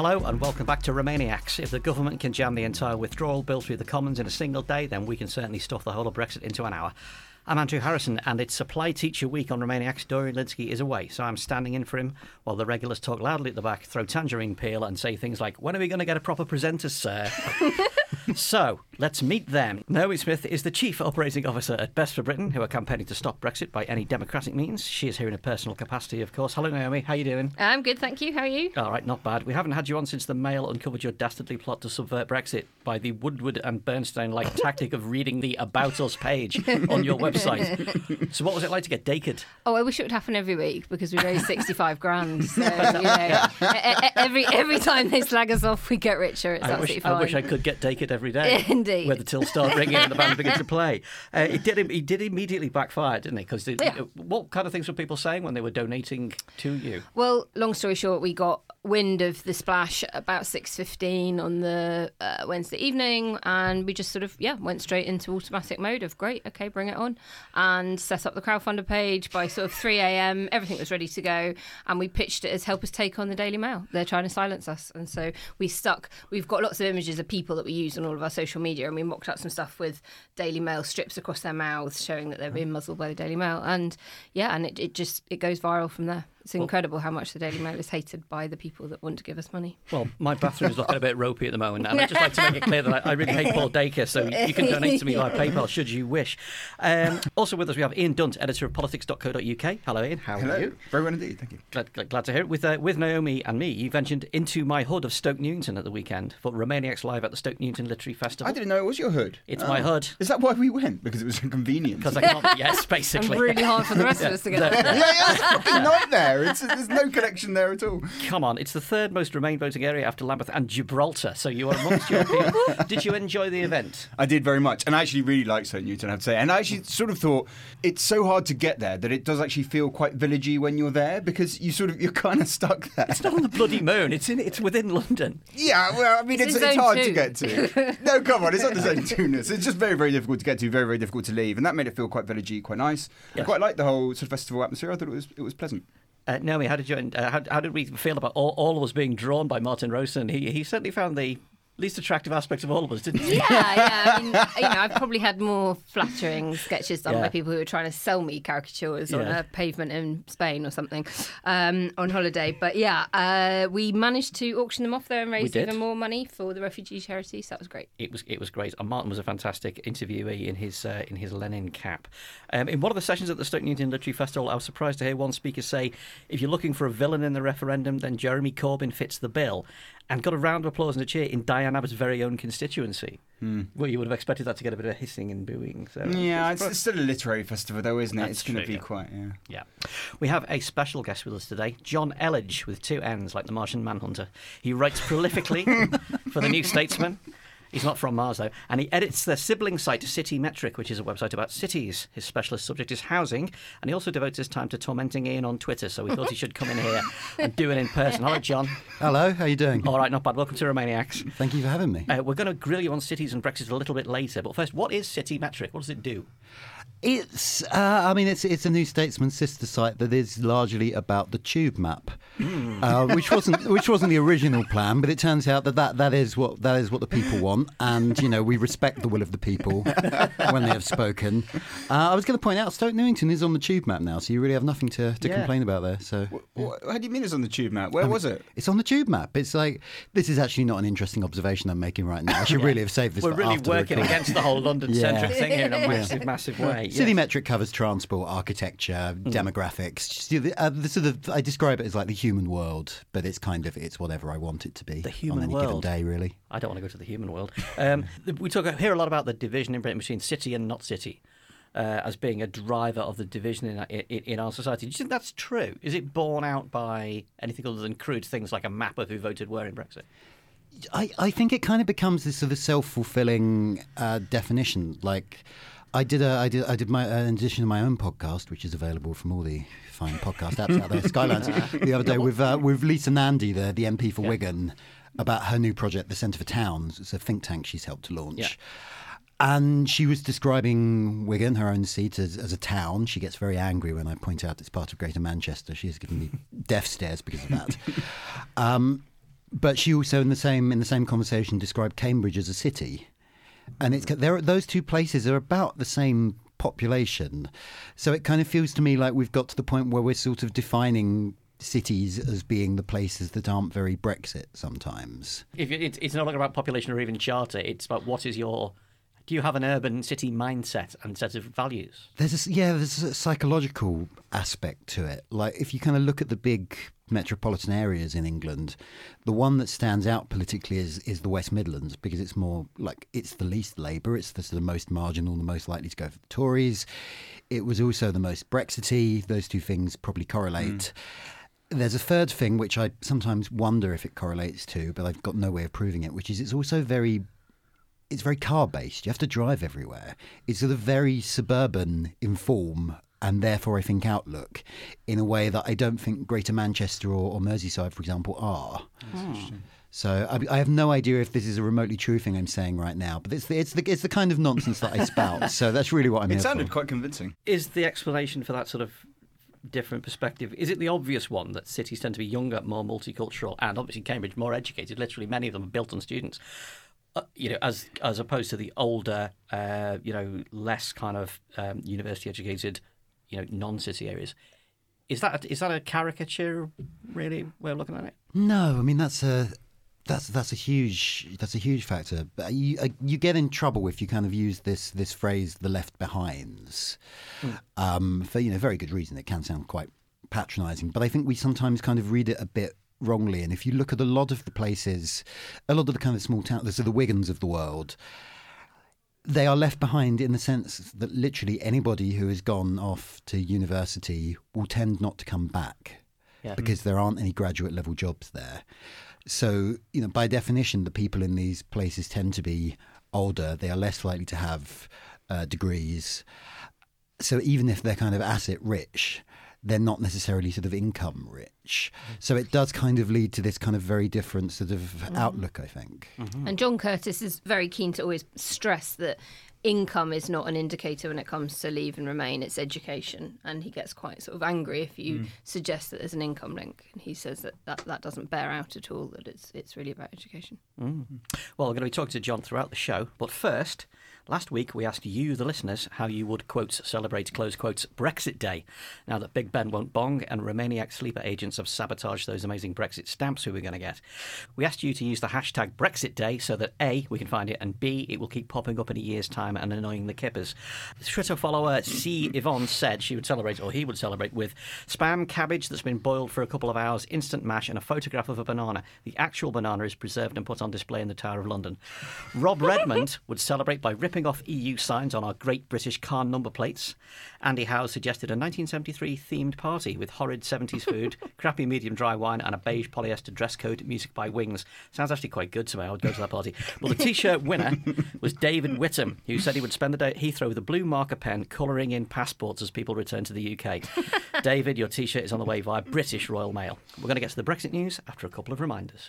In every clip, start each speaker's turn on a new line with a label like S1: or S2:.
S1: Hello and welcome back to Remainiacs. If the government can jam the entire withdrawal bill through the Commons in a single day, then we can certainly stuff the whole of Brexit into an hour. I'm Andrew Harrison, and it's Supply Teacher Week on Remainiacs. Dorian Lynskey is away, so I'm standing in for him while the regulars talk loudly at the back, throw tangerine peel and say things like, when are we going to get a proper presenter, sir? So, let's meet them. Naomi Smith is the Chief Operating Officer at Best for Britain, who are campaigning to stop Brexit by any democratic means. She is here in a personal capacity, of course. Hello, Naomi. How are you doing?
S2: I'm good, thank you. How are you?
S1: All right, not bad. We haven't had you on since the Mail uncovered your dastardly plot to subvert Brexit by the Woodward and Bernstein-like tactic of reading the About Us page on your website. So what was it like to get dakered?
S2: Oh, I wish it would happen every week because we raised 65 grand. So, every time they slag us off, we get richer. It's absolutely fine.
S1: I wish I could get dakered every day.
S2: Indeed.
S1: Where the tills start ringing and the band begins to play. It did immediately backfire, didn't it? Because what kind of things were people saying when they were donating to you?
S2: Well, long story short, we got wind of the splash at about 6:15 on the Wednesday evening, and we just sort of went straight into automatic mode of great, okay, bring it on, and set up the crowdfunder page by sort of 3 a.m. Everything was ready to go, and we pitched it as help us take on the Daily Mail. They're trying to silence us, and so we've got lots of images of people that we use on all of our social media, and we mocked up some stuff with Daily Mail strips across their mouths showing that they're being muzzled by the Daily Mail, and it goes viral from there. It's incredible how much the Daily Mail is hated by the people that want to give us money.
S1: Well, my bathroom is looking a bit ropey at the moment, and I'd just like to make it clear that I really hate Paul Dacre, so you can donate to me via PayPal should you wish. Also with us we have Ian Dunt, editor of politics.co.uk. Hello, Ian. How are you?
S3: Very well indeed, thank you.
S1: Glad to hear it. With Naomi and me, you ventured into my hood of Stoke Newington at the weekend for Remainiacs Live at the Stoke Newington Literary Festival.
S3: I didn't know it was your hood.
S1: It's my hood.
S3: Is that why we went? Because it was inconvenient?
S1: Because I can't, yes, basically.
S2: And really hard for the rest of us to get there.
S3: It's a fucking nightmare. There's no connection there at all.
S1: Come on, it's the third most Remain voting area after Lambeth and Gibraltar, so you are amongst your people. Did you enjoy the event?
S3: I did very much, and I actually really liked Stoke Newington, I have to say. And I actually sort of thought it's so hard to get there that it does actually feel quite villagey when you're there, because you're kind of stuck there.
S1: It's not on the bloody moon. It's within London.
S3: Yeah, well, I mean, it's hard to get to. No, come on, it's not the same tuneness. It's just very, very difficult to get to, very, very difficult to leave, and that made it feel quite villagey, quite nice. Yes. I quite liked the whole sort of festival atmosphere. I thought it was pleasant.
S1: Naomi, how did we feel about all of us being drawn by Martin Rosen? He certainly found the least attractive aspects of all of us, didn't he?
S2: Yeah. I mean, I've probably had more flattering sketches done by people who were trying to sell me caricatures on a pavement in Spain or something on holiday. But we managed to auction them off there and raise even more money for the refugee charity. So that was great.
S1: It was great. And Martin was a fantastic interviewee in his Lenin cap. In one of the sessions at the Stoke Newington Literary Festival, I was surprised to hear one speaker say, "If you're looking for a villain in the referendum, then Jeremy Corbyn fits the bill." And got a round of applause and a cheer in Diane Abbott's very own constituency. Well, you would have expected that to get a bit of hissing and booing. So
S3: it's still a literary festival, though, isn't it? It's going to be quite,
S1: Yeah. We have a special guest with us today, John Elledge, with two N's, like the Martian Manhunter. He writes prolifically for The New Statesman. He's not from Mars, though. And he edits the sibling site City Metric, which is a website about cities. His specialist subject is housing. And he also devotes his time to tormenting Ian on Twitter. So we thought he should come in here and do it in person. Hello, John.
S4: Hello, how are you doing?
S1: All right, not bad. Welcome to Remainiacs.
S4: Thank you for having me.
S1: We're going to grill you on cities and Brexit a little bit later. But first, what is City Metric? What does it do?
S4: It's a New Statesman sister site that is largely about the tube map, which wasn't the original plan, but it turns out that is what the people want, and we respect the will of the people when they have spoken. I was going to point out Stoke Newington is on the tube map now, so you really have nothing to complain about there. So,
S3: how do you mean it's on the tube map? Where was it?
S4: It's on the tube map. It's like, this is actually not an interesting observation I'm making right now. I should really have saved this.
S1: We're
S4: for
S1: really
S4: after
S1: working against the whole London-centric thing here in a massive way.
S4: City Metric covers transport, architecture, demographics. The sort of, I describe it as like the human world, but it's whatever I want it to be.
S1: The human
S4: on any
S1: world.
S4: given day, really.
S1: I don't want to go to the human world. We hear a lot about the division in Britain between city and not city as being a driver of the division in our society. Do you think that's true? Is it borne out by anything other than crude things like a map of who voted where in Brexit?
S4: I think it kind of becomes this sort of self-fulfilling definition. Like, I did my an edition of my own podcast, which is available from all the fine podcast apps out there, Skylands, the other day with Lisa Nandy, the MP for Wigan, about her new project, the Centre for Towns. It's a think tank she's helped to launch. Yeah. And she was describing Wigan, her own seat, as a town. She gets very angry when I point out it's part of Greater Manchester. She has given me death stares because of that. But she also, in the same conversation, described Cambridge as a city, and those two places are about the same population. So it kind of feels to me like we've got to the point where we're sort of defining cities as being the places that aren't very Brexit sometimes.
S1: It's no longer about population or even charter. It's about do you have an urban city mindset and set of values? There's
S4: a psychological aspect to it. Like if you kind of look at the big metropolitan areas in England, the one that stands out politically is the West Midlands, because it's more like it's the least Labour, it's the sort of most marginal, the most likely to go for the Tories. It was also the most Brexity. Those two things probably correlate. There's a third thing which I sometimes wonder if it correlates to, but I've got no way of proving it, which is it's also very car-based. You have to drive everywhere. It's sort of very suburban in form and therefore, I think, outlook, in a way that I don't think Greater Manchester or Merseyside, for example, are. That's interesting. So I have no idea if this is a remotely true thing I'm saying right now, but it's the kind of nonsense that I spout. So that's really what I'm here for.
S3: It sounded quite convincing.
S1: Is the explanation for that sort of different perspective, is it the obvious one that cities tend to be younger, more multicultural, and obviously Cambridge more educated? Literally, many of them are built on students. As opposed to the older, less kind of university educated, non-city areas. Is that a caricature, really, way of looking at it?
S4: No, I mean that's a huge factor. You get in trouble if you kind of use this phrase, the left behinds, for very good reason. It can sound quite patronising, but I think we sometimes kind of read it a bit wrongly. And if you look at a lot of the places, a lot of the kind of small towns, so the Wigans of the world, they are left behind in the sense that literally anybody who has gone off to university will tend not to come back because there aren't any graduate level jobs there. So, by definition, the people in these places tend to be older. They are less likely to have degrees. So even if they're kind of asset rich, they're not necessarily sort of income rich. So it does kind of lead to this kind of very different sort of outlook, I think. Mm-hmm.
S2: And John Curtis is very keen to always stress that income is not an indicator when it comes to leave and remain, it's education. And he gets quite sort of angry if you suggest that there's an income link. And he says that doesn't bear out at all, that it's really about education.
S1: Well, we're going to be talking to John throughout the show. But first, last week we asked you, the listeners, how you would, quotes, celebrate, close quotes, Brexit Day. Now that Big Ben won't bong and Romaniac sleeper agents have sabotaged those amazing Brexit stamps we were going to get. We asked you to use the hashtag Brexit Day so that A, we can find it, and B, it will keep popping up in a year's time and annoying the kippers. Twitter follower C. Yvonne said she would celebrate, or he would celebrate, with spam cabbage that's been boiled for a couple of hours, instant mash, and a photograph of a banana. The actual banana is preserved and put on display in the Tower of London. Rob Redmond would celebrate by ripping off EU signs on our Great British car number plates. Andy Howe suggested a 1973 themed party with horrid 70s food, crappy medium dry wine, and a beige polyester dress code, music by Wings. Sounds actually quite good to me. I would go to that party. Well, the T-shirt winner was David Whittam, who said he would spend the day at Heathrow with a blue marker pen colouring in passports as people return to the UK. David, your T-shirt is on the way via British Royal Mail. We're going to get to the Brexit news after a couple of reminders.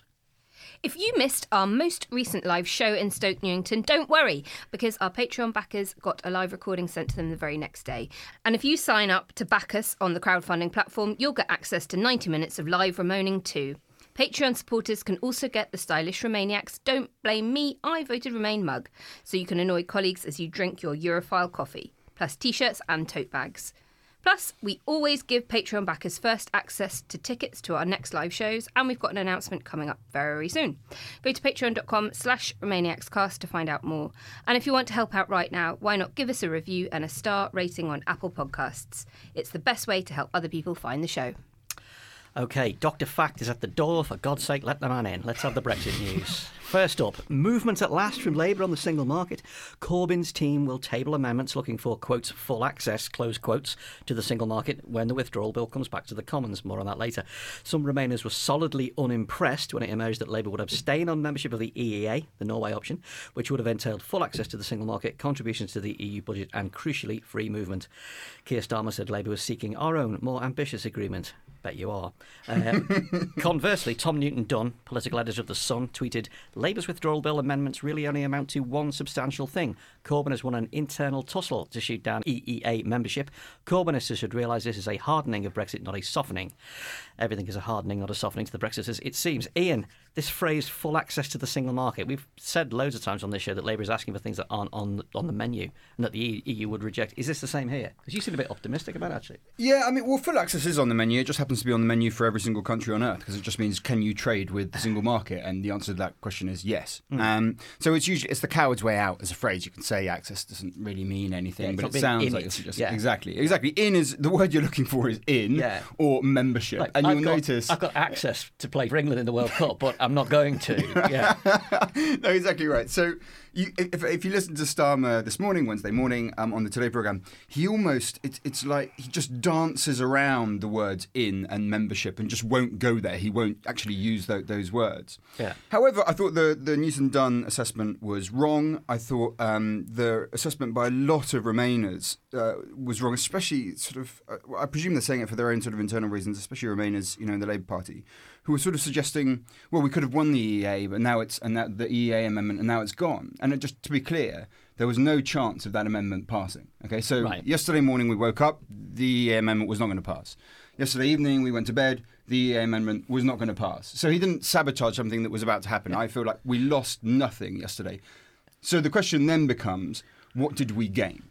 S2: If you missed our most recent live show in Stoke Newington, don't worry, because our Patreon backers got a live recording sent to them the very next day. And if you sign up to back us on the crowdfunding platform, you'll get access to 90 minutes of live Ramoning too. Patreon supporters can also get the stylish Romaniacs Don't Blame Me, I Voted Remain mug, so you can annoy colleagues as you drink your Europhile coffee, plus t-shirts and tote bags. Plus, we always give Patreon backers first access to tickets to our next live shows, and we've got an announcement coming up very soon. Go to patreon.com/RomaniacsCast to find out more. And if you want to help out right now, why not give us a review and a star rating on Apple Podcasts? It's the best way to help other people find the show.
S1: OK, Dr. Fact is at the door. For God's sake, let the man in. Let's have the Brexit news. First up, movement at last from Labour on the single market. Corbyn's team will table amendments looking for, quotes, full access, close quotes, to the single market when the withdrawal bill comes back to the Commons. More on that later. Some Remainers were solidly unimpressed when it emerged that Labour would abstain on membership of the EEA, the Norway option, which would have entailed full access to the single market, contributions to the EU budget and, crucially, free movement. Keir Starmer said Labour was seeking our own, more ambitious agreement. Bet you are. Conversely, Tom Newton-Dunn, political editor of The Sun, tweeted, Labour's withdrawal bill amendments really only amount to one substantial thing. Corbyn has won an internal tussle to shoot down EEA membership. Corbynists should realise this is a hardening of Brexit, not a softening. Everything is a hardening, not a softening to the Brexiters, it seems. Ian, this phrase, full access to the single market, we've said loads of times on this show that Labour is asking for things that aren't on the menu and that the EU would reject. Is this the same here? Because you seem a bit optimistic about it, actually.
S3: Yeah, I mean, well, full access is on the menu. It just happens to be on the menu for every single country on earth, because it just means, can you trade with the single market? And the answer to that question is yes. So it's the coward's way out as a phrase. You can say access doesn't really mean anything, but it sounds like it's just exactly. In is the word you're looking for is in or membership, like, and you'll notice
S1: I've got access to play for England in the World Cup, but I'm not going to. Yeah,
S3: no, exactly right. So if you listen to Starmer this morning, Wednesday morning, on the Today programme, he almost it's like he just dances around the words in and membership and just won't go there. He won't actually use those words.
S1: Yeah.
S3: However, I thought the Newton-Dunn assessment was wrong. I thought the assessment by a lot of Remainers was wrong, especially sort of. I presume they're saying it for their own sort of internal reasons, especially Remainers, in the Labour Party, who were sort of suggesting, well, we could have won the EEA, but now the EEA amendment, and now it's gone. And just to be clear, there was no chance of that amendment passing. Okay, so Yesterday morning we woke up, the EEA amendment was not going to pass. Yesterday evening we went to bed, the EEA amendment was not going to pass. So he didn't sabotage something that was about to happen. I feel like we lost nothing yesterday. So the question then becomes, what did we gain?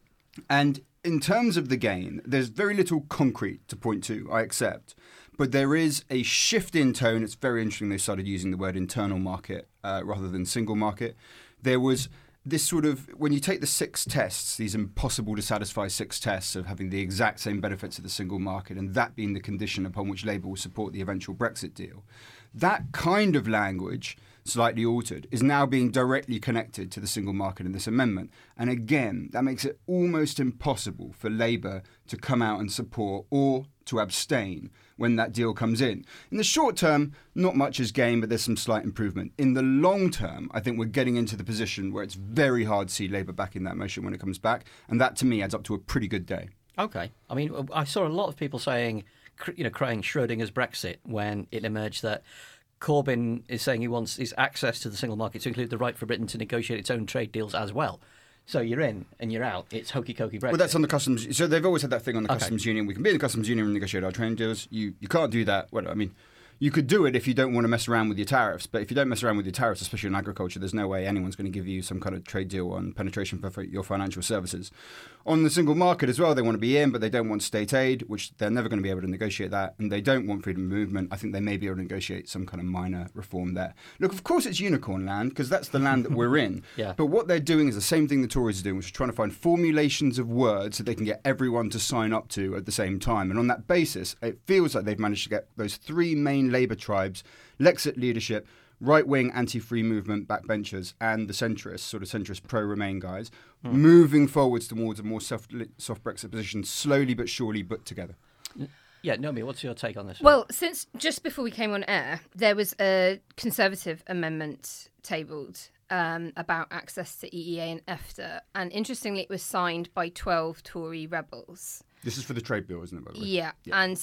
S3: And in terms of the gain, there's very little concrete to point to, I accept. But there is a shift in tone. It's very interesting they started using the word internal market rather than single market. There was this sort of, when you take the 6 tests, these impossible to satisfy 6 tests of having the exact same benefits of the single market, and that being the condition upon which Labour will support the eventual Brexit deal, that kind of language, slightly altered, is now being directly connected to the single market in this amendment. And again, that makes it almost impossible for Labour to come out and support or to abstain when that deal comes in. In the short term, not much is gained, but there's some slight improvement. In the long term, I think we're getting into the position where it's very hard to see Labour back in that motion when it comes back, and that to me adds up to a pretty good day.
S1: Okay. I mean, I saw a lot of people saying, crying Schrodinger's Brexit when it emerged that Corbyn is saying he wants his access to the single market to include the right for Britain to negotiate its own trade deals as well. So you're in and you're out. It's hokey-cokey Brexit.
S3: Well, that's on the customs. So they've always had that thing on the customs union. We can be in the customs union and negotiate our trade deals. You can't do that. Well, I mean, you could do it if you don't want to mess around with your tariffs. But if you don't mess around with your tariffs, especially in agriculture, there's no way anyone's going to give you some kind of trade deal on penetration for your financial services. On the single market as well, they want to be in, but they don't want state aid, which they're never going to be able to negotiate that. And they don't want freedom of movement. I think they may be able to negotiate some kind of minor reform there. Look, of course it's unicorn land, because that's the land that we're in.
S1: Yeah.
S3: But what they're doing is the same thing the Tories are doing, which is trying to find formulations of words that they can get everyone to sign up to at the same time. And on that basis, it feels like they've managed to get those 3 main Labour tribes, Lexit leadership, right-wing anti-free movement backbenchers, and the centrist pro-Remain guys, moving forwards towards a more soft Brexit position, slowly but surely, but together.
S1: Yeah, Naomi, what's your take on this?
S2: Well, since just before we came on air, there was a Conservative amendment tabled about access to EEA and EFTA, and interestingly, it was signed by 12 Tory rebels.
S3: This is for the trade bill, isn't it, by the way?
S2: Yeah. And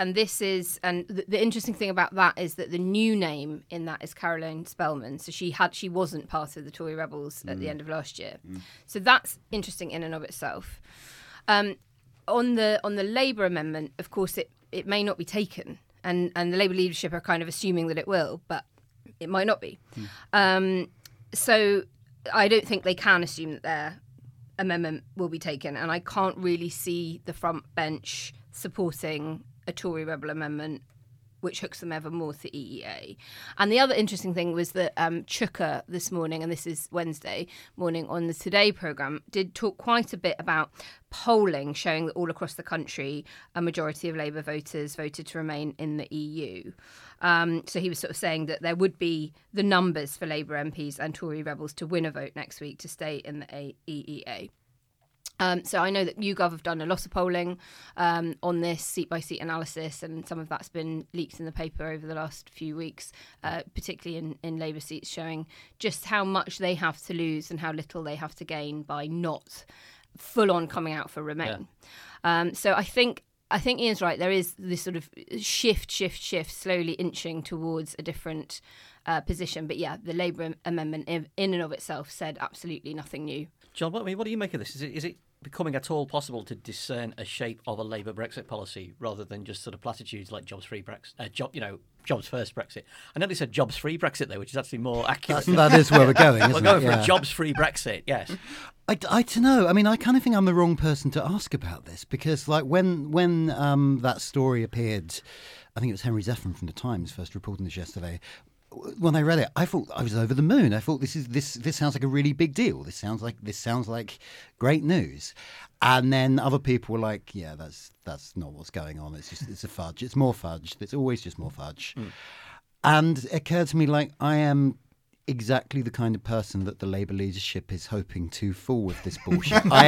S2: the interesting thing about that is that the new name in that is Caroline Spellman. So she wasn't part of the Tory rebels at the end of last year. So that's interesting in and of itself. On the Labour amendment, of course, it may not be taken, and the Labour leadership are kind of assuming that it will, but it might not be. So I don't think they can assume that their amendment will be taken, and I can't really see the front bench supporting a Tory rebel amendment which hooks them ever more to EEA. And the other interesting thing was that Chuka this morning, and this is Wednesday morning on the Today programme, did talk quite a bit about polling showing that all across the country a majority of Labour voters voted to remain in the EU. So he was sort of saying that there would be the numbers for Labour MPs and Tory rebels to win a vote next week to stay in the EEA. So I know that YouGov have done a lot of polling on this seat-by-seat analysis, and some of that's been leaked in the paper over the last few weeks, particularly in Labour seats, showing just how much they have to lose and how little they have to gain by not full-on coming out for Remain. Yeah. So I think I think Ian's right. There is this sort of shift, slowly inching towards a different position. But yeah, the Labour amendment in and of itself said absolutely nothing new.
S1: John, what do you make of this? Is it becoming at all possible to discern a shape of a Labour Brexit policy rather than just sort of platitudes like jobs-free Brexit, jobs-first Brexit? I know they said jobs-free Brexit there, which is actually more accurate.
S4: That is where we're going, isn't
S1: We're going for a jobs-free Brexit, yes.
S4: I don't know. I mean, I kind of think I'm the wrong person to ask about this because, like, when that story appeared, I think it was Henry Zeffin from the Times first reporting this yesterday. When I read it, I thought I was over the moon. I thought this sounds like a really big deal. This sounds like great news. And then other people were like, yeah, that's not what's going on. It's a fudge. It's more fudge. It's always just more fudge. And it occurred to me, like, I am exactly the kind of person that the Labour leadership is hoping to fool with this bullshit. I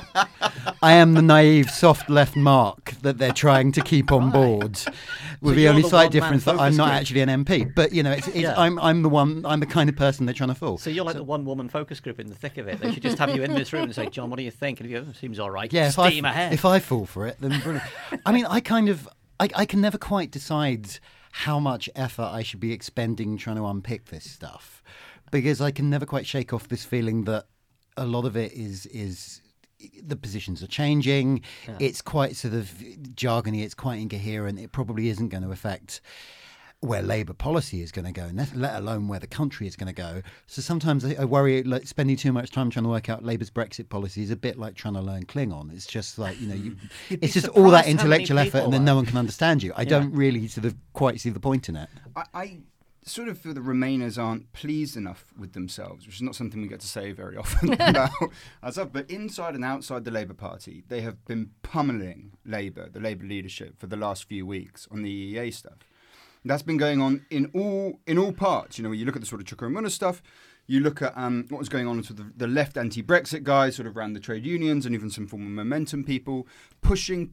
S4: am the naive, soft left mark that they're trying to keep on board, with the only slight difference that I'm not actually an MP. But I'm the kind of person they're trying to fool.
S1: So you're like the one-woman focus group in the thick of it. They should just have you in this room and say, John, what do you think? And if you seems all right,
S4: yeah,
S1: steam ahead.
S4: If I fall for it, then brilliant. I mean, I can never quite decide how much effort I should be expending trying to unpick this stuff, because I can never quite shake off this feeling that a lot of it is the positions are changing. Yeah. It's quite sort of jargony. It's quite incoherent. It probably isn't going to affect where Labour policy is going to go, let alone where the country is going to go. So sometimes I worry, like, spending too much time trying to work out Labour's Brexit policy is a bit like trying to learn Klingon. It's just like, it's just all that intellectual effort and then no one can understand you. I don't really sort of quite see the point in it.
S3: I sort of feel the Remainers aren't pleased enough with themselves, which is not something we get to say very often about ourselves. But inside and outside the Labour Party, they have been pummeling Labour, the Labour leadership, for the last few weeks on the EEA stuff. That's been going on in all parts. You know, you look at the sort of Chuka Umunna stuff, you look at what was going on with the left anti-Brexit guys, sort of around the trade unions and even some former Momentum people, pushing.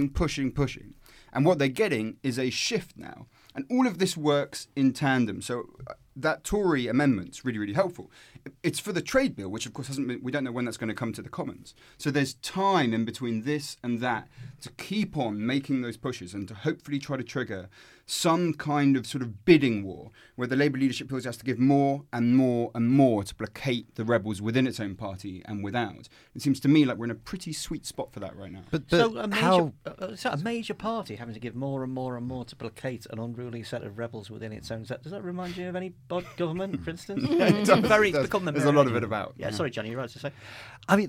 S3: And what they're getting is a shift now. And all of this works in tandem. So that Tory amendment's really, really helpful. It's for the trade bill, which of course hasn't been, we don't know when that's going to come to the Commons. So there's time in between this and that to keep on making those pushes and to hopefully try to trigger some kind of sort of bidding war where the Labour leadership feels it has to give more and more and more to placate the rebels within its own party and without. It seems to me like we're in a pretty sweet spot for that right now.
S1: But a major party having to give more and more and more to placate an unruly set of rebels within its own set. Does that remind you of any government, for instance?
S3: There's a lot of it about.
S1: Yeah, sorry, Johnny, you're right to say.
S4: I mean,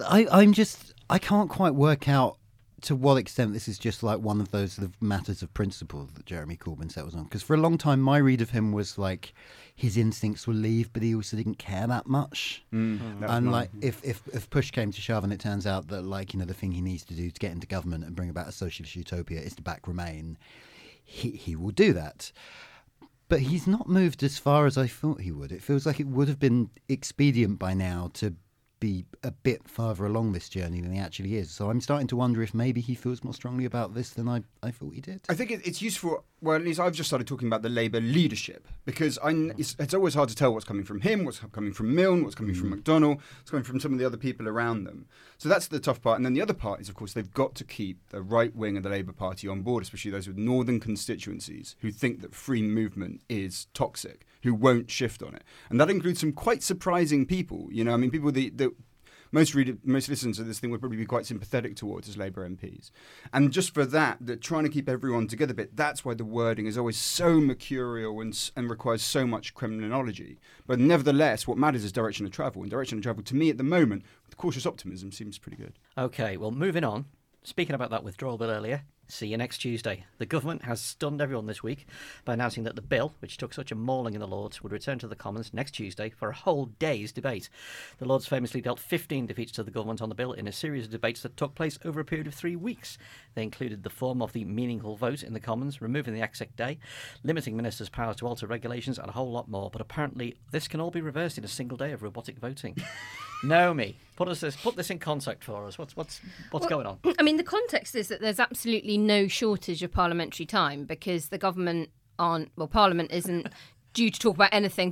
S4: I can't quite work out to what extent this is just like one of those sort of matters of principle that Jeremy Corbyn settles on. Because for a long time, my read of him was like his instincts were leave, but he also didn't care that much. And like if push came to shove and it turns out that, like, the thing he needs to do to get into government and bring about a socialist utopia is to back Remain, he will do that. But he's not moved as far as I thought he would. It feels like it would have been expedient by now to be a bit further along this journey than he actually is. So I'm starting to wonder if maybe he feels more strongly about this than I thought he did.
S3: I think it's useful, well, at least I've just started talking about the Labour leadership, because it's always hard to tell what's coming from him, what's coming from Milne, what's coming from McDonnell, what's coming from some of the other people around them. So that's the tough part. And then the other part is, of course, they've got to keep the right wing of the Labour Party on board, especially those with northern constituencies who think that free movement is toxic, who won't shift on it. And that includes some quite surprising people. I mean, people that most listeners of this thing would probably be quite sympathetic towards as Labour MPs. And just for that trying to keep everyone together a bit, that's why the wording is always so mercurial and requires so much criminology. But nevertheless, what matters is direction of travel. And direction of travel, to me at the moment, with cautious optimism, seems pretty good.
S1: OK, well, moving on. Speaking about that withdrawal bill earlier, see you next Tuesday. The government has stunned everyone this week by announcing that the bill, which took such a mauling in the Lords, would return to the Commons next Tuesday for a whole day's debate. The Lords famously dealt 15 defeats to the government on the bill in a series of debates that took place over a period of 3 weeks. They included the form of the meaningful vote in the Commons, removing the exec day, limiting ministers' powers to alter regulations, and a whole lot more. But apparently this can all be reversed in a single day of robotic voting. Naomi, put this in context for us. What's going on?
S2: I mean, the context is that there's absolutely no shortage of parliamentary time because the Parliament isn't due to talk about anything but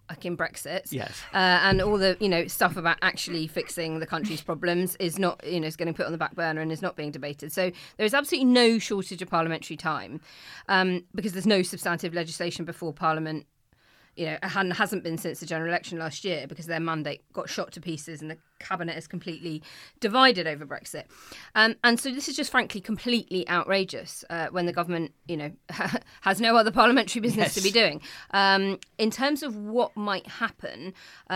S2: fucking Brexit.
S1: Yes.
S2: And all the stuff about actually fixing the country's problems is not is getting put on the back burner and is not being debated. So there is absolutely no shortage of parliamentary time because there's no substantive legislation before Parliament. Hasn't been since the general election last year because their mandate got shot to pieces and the cabinet is completely divided over Brexit. And so this is just frankly completely outrageous when the government, has no other parliamentary business to be doing. In terms of what might happen,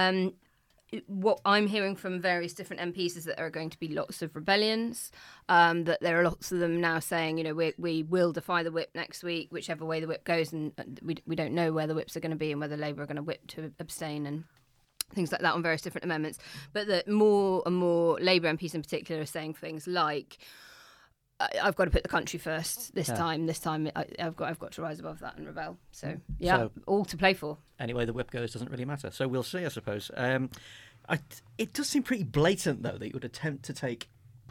S2: what I'm hearing from various different MPs is that there are going to be lots of rebellions, that there are lots of them now saying, we will defy the whip next week, whichever way the whip goes, and we don't know where the whips are going to be and whether Labour are going to whip to abstain and things like that on various different amendments. But that more and more Labour MPs in particular are saying things like, I've got to put the country first this time. This time, I've got to rise above that and rebel. So all to play for.
S1: Anyway, the whip goes doesn't really matter. So we'll see, I suppose. It does seem pretty blatant, though, that you would attempt to take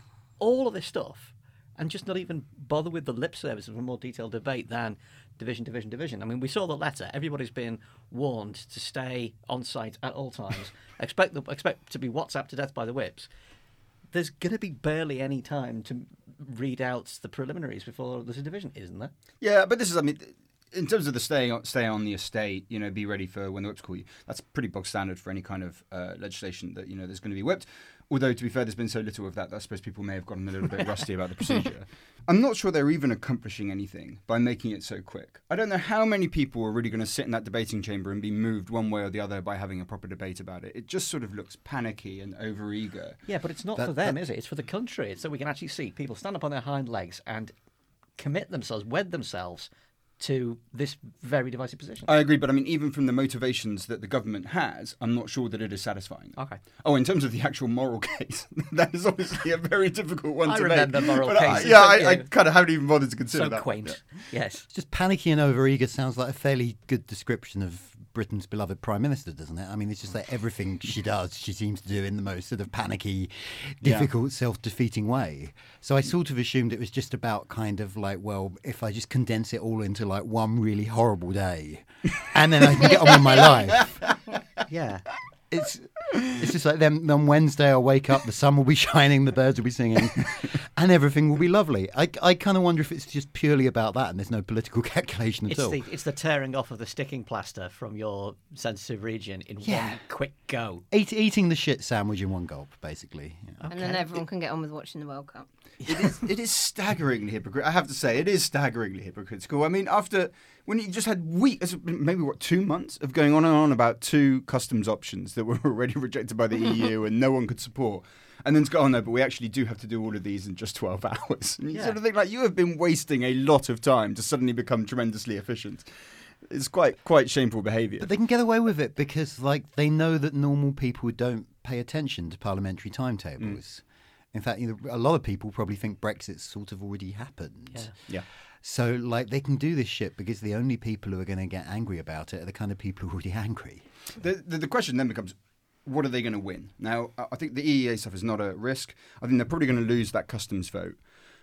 S1: all of this stuff and just not even bother with the lip service of a more detailed debate than division. I mean, we saw the letter. Everybody's been warned to stay on site at all times. expect to be WhatsApped to death by the whips. There's going to be barely any time to read out the preliminaries before there's a division, isn't there?
S3: Yeah, but this is, in terms of the stay on the estate, be ready for when the whips call you. That's pretty bog standard for any kind of legislation that, there's going to be whipped. Although, to be fair, there's been so little of that I suppose people may have gotten a little bit rusty about the procedure. I'm not sure they're even accomplishing anything by making it so quick. I don't know how many people are really going to sit in that debating chamber and be moved one way or the other by having a proper debate about it. It just sort of looks panicky and overeager.
S1: Yeah, but it's not for them, is it? It's for the country. It's so we can actually see people stand up on their hind legs and commit themselves, wed themselves to this very divisive position.
S3: I agree, but even from the motivations that the government has, I'm not sure that it is satisfying.
S1: Okay.
S3: Oh, in terms of the actual moral case, that is obviously a very difficult one to make.
S1: I remember moral cases.
S3: I kind of haven't even bothered to consider that.
S1: So quaint. Yeah. Yes.
S4: Just panicky and overeager sounds like a fairly good description of Britain's beloved Prime Minister, doesn't it? It's just like everything she does, she seems to do in the most sort of panicky, difficult, self-defeating way. So I sort of assumed it was just about kind of like, well, if I just condense it all into like one really horrible day, and then I can get on with my life.
S1: Yeah.
S4: It's just like then on Wednesday I'll wake up, the sun will be shining, the birds will be singing, and everything will be lovely. I kind of wonder if it's just purely about that and there's no political calculation at all.
S1: It's the tearing off of the sticking plaster from your sensitive region in one quick go.
S4: Eating the shit sandwich in one gulp, basically. Yeah.
S2: And then everyone can get on with watching the World Cup.
S3: It is staggeringly hypocritical. I have to say, it is staggeringly hypocritical. When you just had weeks, maybe 2 months of going on and on about two customs options that were already rejected by the EU and no one could support. And then to go, oh no, but we actually do have to do all of these in just 12 hours. And you sort of think, like, you have been wasting a lot of time to suddenly become tremendously efficient. It's quite shameful behaviour.
S4: But they can get away with it because, like, they know that normal people don't pay attention to parliamentary timetables. In fact, a lot of people probably think Brexit's sort of already happened.
S3: Yeah.
S4: So, like, they can do this shit because the only people who are going to get angry about it are the kind of people who are already angry.
S3: The question then becomes, what are they going to win? Now, I think the EEA stuff is not a risk. I think they're probably going to lose that customs vote.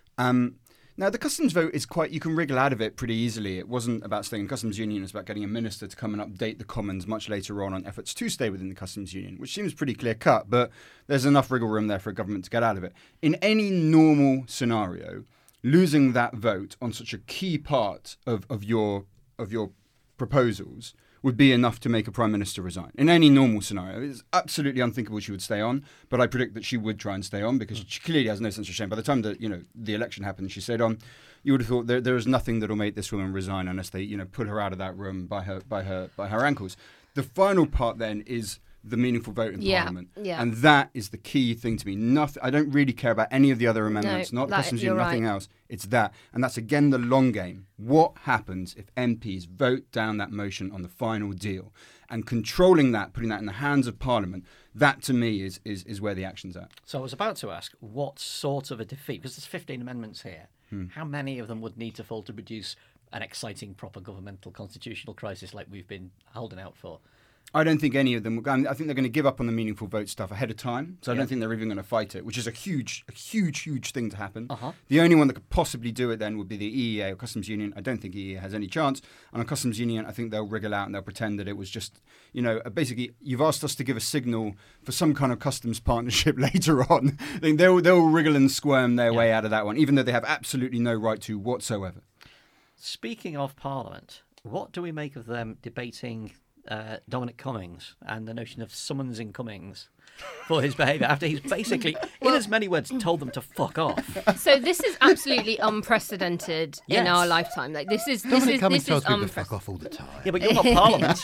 S3: Now, the customs vote is you can wriggle out of it pretty easily. It wasn't about staying in customs union. It's about getting a minister to come and update the Commons much later on efforts to stay within the customs union, which seems pretty clear cut, but there's enough wriggle room there for a government to get out of it. In any normal scenario, losing that vote on such a key part of your proposals would be enough to make a Prime Minister resign. In any normal scenario, it's absolutely unthinkable she would stay on, but I predict that she would try and stay on because she clearly has no sense of shame. By the time that the election happened, she stayed on. You would have thought there is nothing that will make this woman resign unless they pull her out of that room by her ankles. The final part then is the meaningful vote in Parliament.
S2: Yeah.
S3: And that is the key thing to me. I don't really care about any of the other amendments, not the customs union, nothing else. It's that. And that's, again, the long game. What happens if MPs vote down that motion on the final deal? And controlling that, putting that in the hands of Parliament, that, to me, is where the action's at.
S1: So I was about to ask, what sort of a defeat? Because there's 15 amendments here. How many of them would need to fall to produce an exciting, proper governmental constitutional crisis like we've been holding out for?
S3: I don't think any of them will go. I think they're going to give up on the meaningful vote stuff ahead of time. So I don't think they're even going to fight it, which is a huge thing to happen. The only one that could possibly do it then would be the EEA or Customs Union. I don't think EEA has any chance. And on Customs Union, I think they'll wriggle out and they'll pretend that it was just, basically, you've asked us to give a signal for some kind of customs partnership later on. I think they'll wriggle and squirm their way out of that one, even though they have absolutely no right to whatsoever.
S1: Speaking of Parliament, what do we make of them debating Dominic Cummings and the notion of summonsing Cummings for his behaviour after he's basically, in as many words, told them to fuck off?
S2: So this is absolutely unprecedented in our lifetime. Like this is
S4: Cummings tells people to
S2: unprecedented.
S4: fuck off all the time.
S1: Yeah, but you're not Parliament.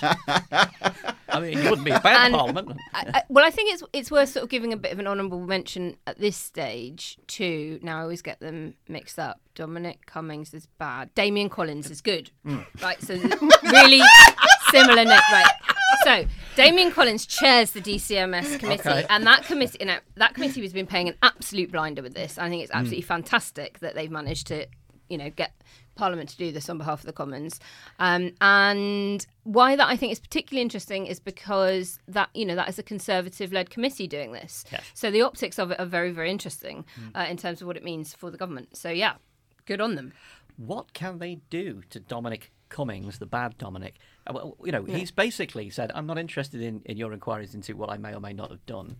S1: I mean, you wouldn't be about Parliament.
S2: I think it's worth sort of giving a bit of an honourable mention at this stage to. Now I always get them mixed up. Dominic Cummings is bad. Damien Collins is good. Right, so really similar name. Right. So Damien Collins chairs the DCMS committee, and that committee has been paying an absolute blinder with this. I think it's absolutely fantastic that they've managed to, get Parliament to do this on behalf of the Commons. And why that I think is particularly interesting is because that is a Conservative-led committee doing this. Yes. So the optics of it are very, very interesting in terms of what it means for the government. So yeah, good on them.
S1: What can they do to Dominic Cummings, the bad Dominic? He's basically said, I'm not interested in your inquiries into what I may or may not have done.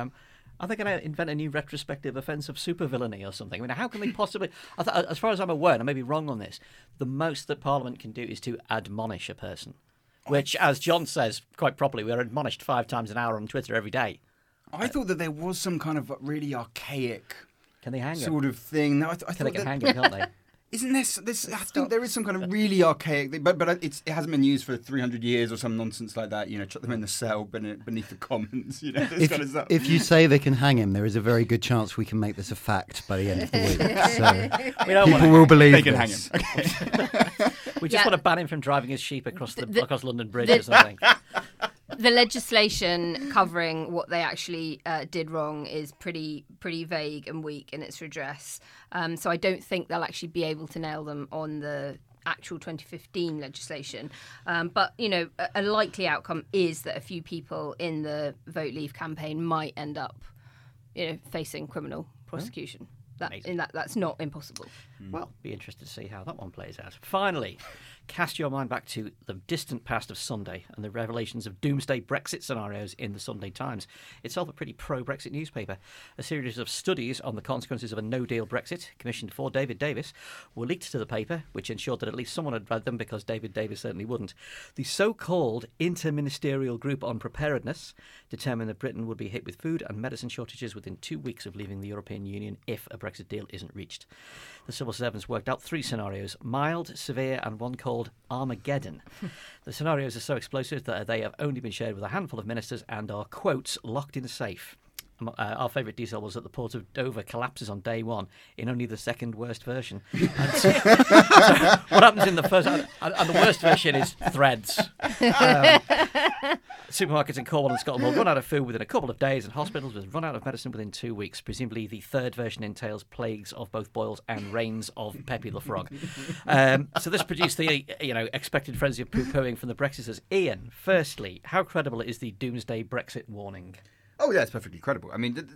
S1: Are they going to invent a new retrospective offence of supervillainy or something? I mean, how can they possibly... as far as I'm aware, and I may be wrong on this, the most that Parliament can do is to admonish a person, which, as John says quite properly, we're admonished 5 times an hour on Twitter every day.
S3: I thought that there was some kind of really archaic
S1: can they hang
S3: sort of thing. No, I thought
S1: they can hang him, can't they?
S3: Isn't this? I think there is some kind of really archaic thing, but it hasn't been used for 300 years or some nonsense like that. Chuck them in the cell beneath the Commons. This kind of stuff.
S4: If you say they can hang him, there is a very good chance we can make this a fact by the end of the week. So people will believe
S3: they can
S4: this.
S3: hang him. Okay.
S1: We just want to ban him from driving his sheep across London Bridge or something.
S2: The legislation covering what they actually did wrong is pretty vague and weak in its redress. So I don't think they'll actually be able to nail them on the actual 2015 legislation. But, a likely outcome is that a few people in the Vote Leave campaign might end up, facing criminal prosecution. That's not impossible.
S1: Well, be interested to see how that one plays out. Finally, cast your mind back to the distant past of Sunday and the revelations of doomsday Brexit scenarios in the Sunday Times. Itself a pretty pro-Brexit newspaper. A series of studies on the consequences of a no-deal Brexit, commissioned for David Davis, were leaked to the paper, which ensured that at least someone had read them because David Davis certainly wouldn't. The so-called Interministerial Group on Preparedness determined that Britain would be hit with food and medicine shortages within 2 weeks of leaving the European Union if a Brexit deal isn't reached. The civil servants worked out 3 scenarios, mild, severe and one called Armageddon. The scenarios are so explosive that they have only been shared with a handful of ministers and are, quotes, locked in a safe. Our favourite detail was that the port of Dover collapses on day 1 in only the second worst version. So what happens in the first... And the worst version is threads. Supermarkets in Cornwall and Scotland will run out of food within a couple of days, and hospitals will run out of medicine within 2 weeks. Presumably the third version entails plagues of both boils and rains of Pepe the Frog. So this produced the expected frenzy of poo-pooing from the Brexiters. Ian, firstly, how credible is the doomsday Brexit warning?
S3: Oh, yeah, it's perfectly credible. I mean,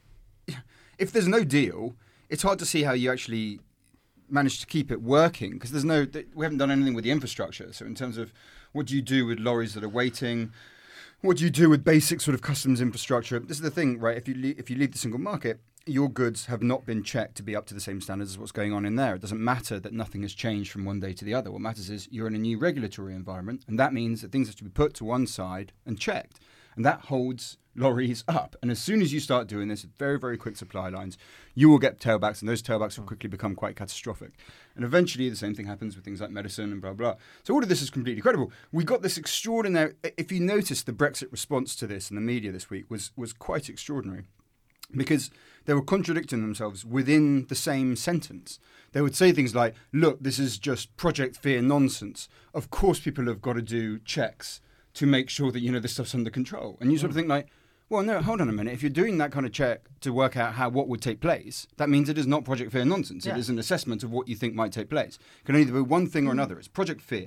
S3: if there's no deal, it's hard to see how you actually manage to keep it working because we haven't done anything with the infrastructure. So in terms of what do you do with lorries that are waiting, what do you do with basic sort of customs infrastructure? This is the thing, right? If you leave the single market, your goods have not been checked to be up to the same standards as what's going on in there. It doesn't matter that nothing has changed from one day to the other. What matters is you're in a new regulatory environment, and that means that things have to be put to one side and checked. And that holds lorries up. And as soon as you start doing this, very, very quick supply lines, you will get tailbacks, and those tailbacks will quickly become quite catastrophic. And eventually the same thing happens with things like medicine and blah, blah. So all of this is completely credible. We got this extraordinary... If you notice, the Brexit response to this in the media this week was quite extraordinary because they were contradicting themselves within the same sentence. They would say things like, look, this is just Project Fear nonsense. Of course people have got to do checks to make sure that, this stuff's under control. And you sort of think like, well, no, hold on a minute. If you're doing that kind of check to work out what would take place, that means it is not Project Fear nonsense. Yeah. It is an assessment of what you think might take place. It can only be one thing or another. It's Project Fear,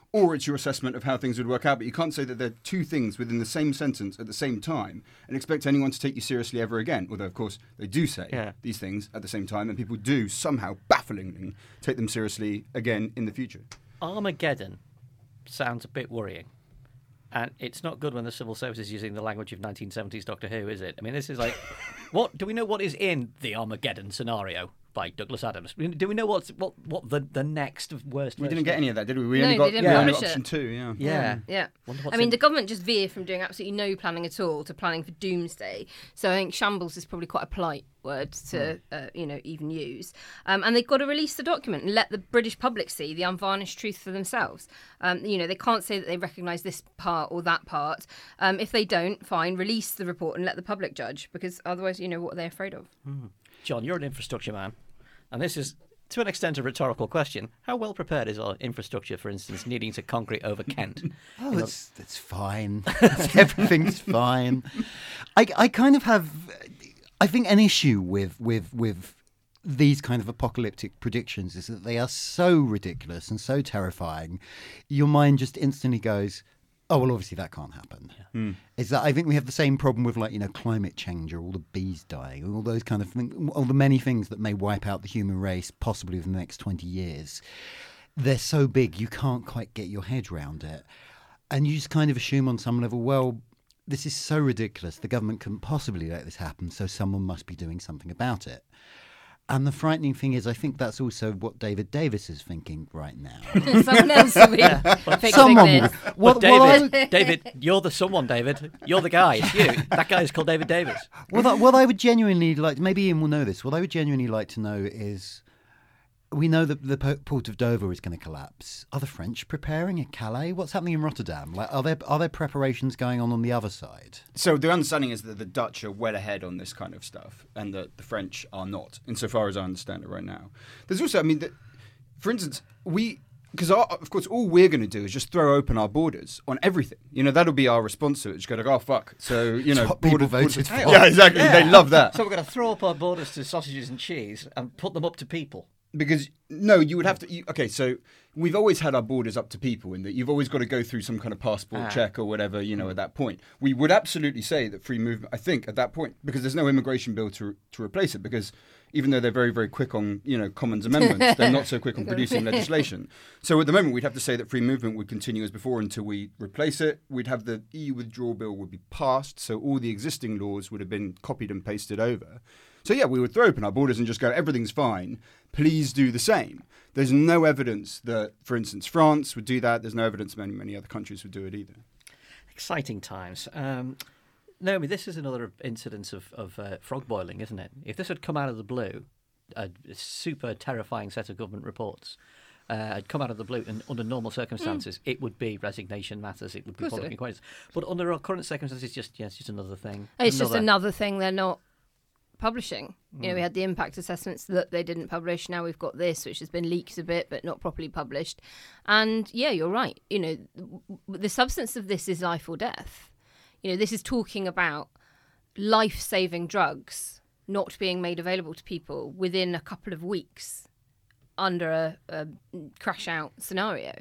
S3: or it's your assessment of how things would work out. But you can't say that they're two things within the same sentence at the same time and expect anyone to take you seriously ever again. Although, of course, they do say these things at the same time, and people do somehow bafflingly take them seriously again in the future.
S1: Armageddon sounds a bit worrying. And it's not good when the civil service is using the language of 1970s Doctor Who, is it? I mean, this is like, what do we know what is in the Armageddon scenario by Douglas Adams? Do we know what the next worst?
S3: We didn't get any of that, did we? We
S2: No,
S3: only
S2: they
S3: got
S2: didn't publish
S3: option
S2: it.
S3: 2.
S1: Yeah.
S2: I mean, the government just veered from doing absolutely no planning at all to planning for doomsday. So I think shambles is probably quite a polite word to even use. And they've got to release the document and let the British public see the unvarnished truth for themselves. They can't say that they recognise this part or that part. If they don't, fine, release the report and let the public judge, because otherwise, what are they afraid of?
S1: John, you're an infrastructure man, and this is, to an extent, a rhetorical question. How well prepared is our infrastructure, for instance, needing to concrete over Kent?
S4: Oh, it's fine. Everything's fine. I kind of have, I think, an issue with these kind of apocalyptic predictions is that they are so ridiculous and so terrifying. Your mind just instantly goes, oh, well, obviously that can't happen. Yeah. Is that I think we have the same problem with, climate change or all the bees dying, and all those kind of things, all the many things that may wipe out the human race possibly within the next 20 years. They're so big, you can't quite get your head around it. And you just kind of assume on some level, well, this is so ridiculous, the government couldn't possibly let this happen, so someone must be doing something about it. And the frightening thing is, I think that's also what David Davis is thinking right now.
S2: Someone else will be fixing this.
S1: David, you're the someone, David. You're the guy. It's you. That guy is called David Davis.
S4: What I would genuinely like, maybe Ian will know this, what I would genuinely like to know is, we know that the port of Dover is going to collapse. Are the French preparing at Calais? What's happening in Rotterdam? Are there preparations going on the other side?
S3: So the understanding is that the Dutch are well ahead on this kind of stuff, and that the French are not, insofar as I understand it right now. There's also, for instance, because of course all we're going to do is just throw open our borders on everything. That'll be our response to it. Just go oh fuck. So
S4: what people voted for.
S3: Yeah, exactly. Yeah. They love that.
S1: So we're going to throw up our borders to sausages and cheese and put them up to people.
S3: Because, no, you would have to... so we've always had our borders up to people in that you've always got to go through some kind of passport check or whatever, at that point. We would absolutely say that free movement, I think, at that point, because there's no immigration bill to replace it, because even though they're very, very quick on, Commons amendments, they're not so quick on producing legislation. So at the moment, we'd have to say that free movement would continue as before until we replace it. We'd have the EU withdrawal bill would be passed, so all the existing laws would have been copied and pasted over. So, yeah, we would throw open our borders and just go, everything's fine. Please do the same. There's no evidence that, for instance, France would do that. There's no evidence many other countries would do it either.
S1: Exciting times. Naomi, this is another incidence of frog boiling, isn't it? If this had come out of the blue, a super terrifying set of government reports had come out of the blue, and under normal circumstances, it would be resignation matters. It would be public inquiries. But under our current circumstances, it's just another thing.
S2: It's just another thing they're not publishing. We had the impact assessments that they didn't publish. Now we've got this, which has been leaked a bit but not properly published. And yeah, you're right. The substance of this is life or death. This is talking about life-saving drugs not being made available to people within a couple of weeks under a crash-out scenario.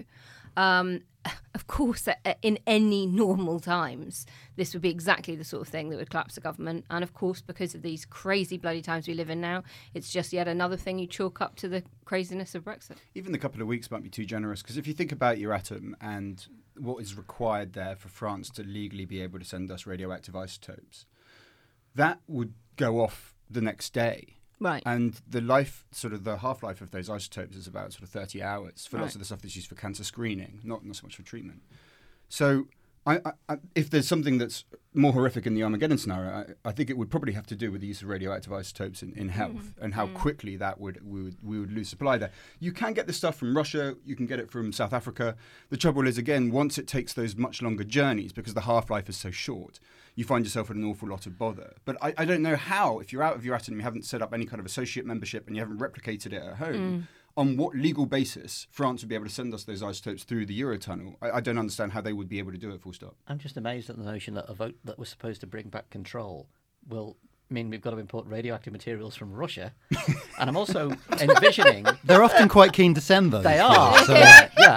S2: Of course, in any normal times, this would be exactly the sort of thing that would collapse the government. And of course, because of these crazy bloody times we live in now, it's just yet another thing you chalk up to the craziness of Brexit.
S3: Even the couple of weeks might be too generous, because if you think about Euratom and what is required there for France to legally be able to send us radioactive isotopes, that would go off the next day.
S2: Right.
S3: And the half-life of those isotopes is about 30 hours for lots of the stuff that's used for cancer screening, not so much for treatment. So if there's something that's more horrific in the Armageddon scenario, I think it would probably have to do with the use of radioactive isotopes in health and how quickly that we would lose supply there. You can get this stuff from Russia. You can get it from South Africa. The trouble is, again, once it takes those much longer journeys, because the half-life is so short, you find yourself in an awful lot of bother. But I don't know how, if you're out of Euratom and you haven't set up any kind of associate membership and you haven't replicated it at home, on what legal basis France would be able to send us those isotopes through the Eurotunnel. I don't understand how they would be able to do it, full stop.
S1: I'm just amazed at the notion that a vote that was supposed to bring back control will mean we've got to import radioactive materials from Russia. And I'm also envisioning...
S4: They're often quite keen to send those.
S1: They are.
S4: So.
S1: Yeah.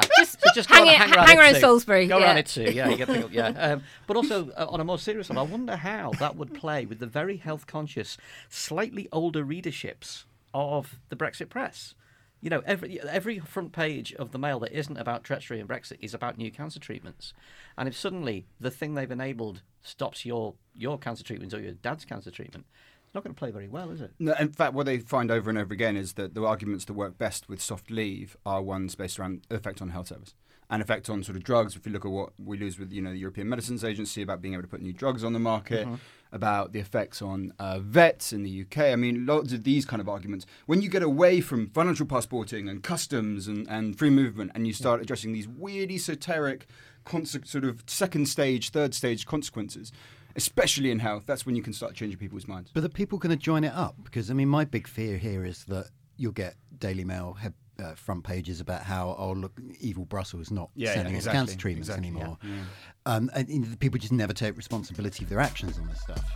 S1: just go
S2: hang
S1: around
S2: around
S1: Itsu.
S2: Salisbury.
S1: Go
S2: yeah.
S1: around Itsu, yeah. You get picked up, yeah. But also, on a more serious level, I wonder how that would play with the very health-conscious, slightly older readerships of the Brexit press. You know, every front page of the Mail that isn't about treachery and Brexit is about new cancer treatments. And if suddenly the thing they've enabled stops your cancer treatment or your dad's cancer treatment, it's not going to play very well, is it?
S3: No, in fact, what they find over and over again is that the arguments that work best with soft leave are ones based around effect on health service and effect on sort of drugs. If you look at what we lose with, the European Medicines Agency about being able to put new drugs on the market, about the effects on vets in the UK. I mean, lots of these kind of arguments. When you get away from financial passporting and customs and free movement and you start addressing these weird, esoteric, sort of second stage, third stage consequences, especially in health, that's when you can start changing people's minds.
S4: But are people going to join it up? Because, I mean, my big fear here is that you'll get Daily Mail front pages about how, oh, look, evil Brussels not sending us cancer treatments anymore. Yeah. And people just never take responsibility for their actions on this stuff.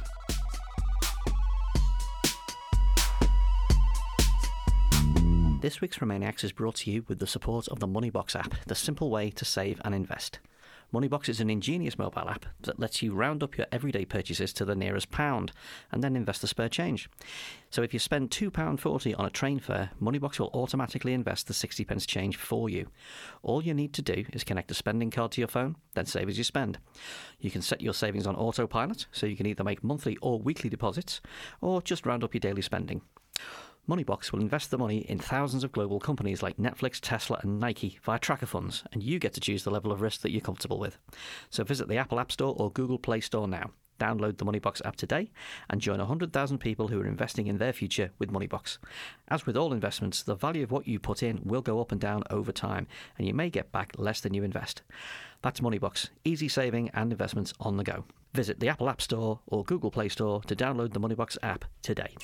S1: This week's Remainiacs is brought to you with the support of the Moneybox app, the simple way to save and invest. Moneybox is an ingenious mobile app that lets you round up your everyday purchases to the nearest pound and then invest the spare change. So if you spend £2.40 on a train fare, Moneybox will automatically invest the 60p change for you. All you need to do is connect a spending card to your phone, then save as you spend. You can set your savings on autopilot, so you can either make monthly or weekly deposits, or just round up your daily spending. Moneybox will invest the money in thousands of global companies like Netflix, Tesla and Nike via tracker funds, and you get to choose the level of risk that you're comfortable with. So visit the Apple App Store or Google Play Store now. Download the Moneybox app today and join 100,000 people who are investing in their future with Moneybox. As with all investments, the value of what you put in will go up and down over time, and you may get back less than you invest. That's Moneybox, easy saving and investments on the go. Visit the Apple App Store or Google Play Store to download the Moneybox app today.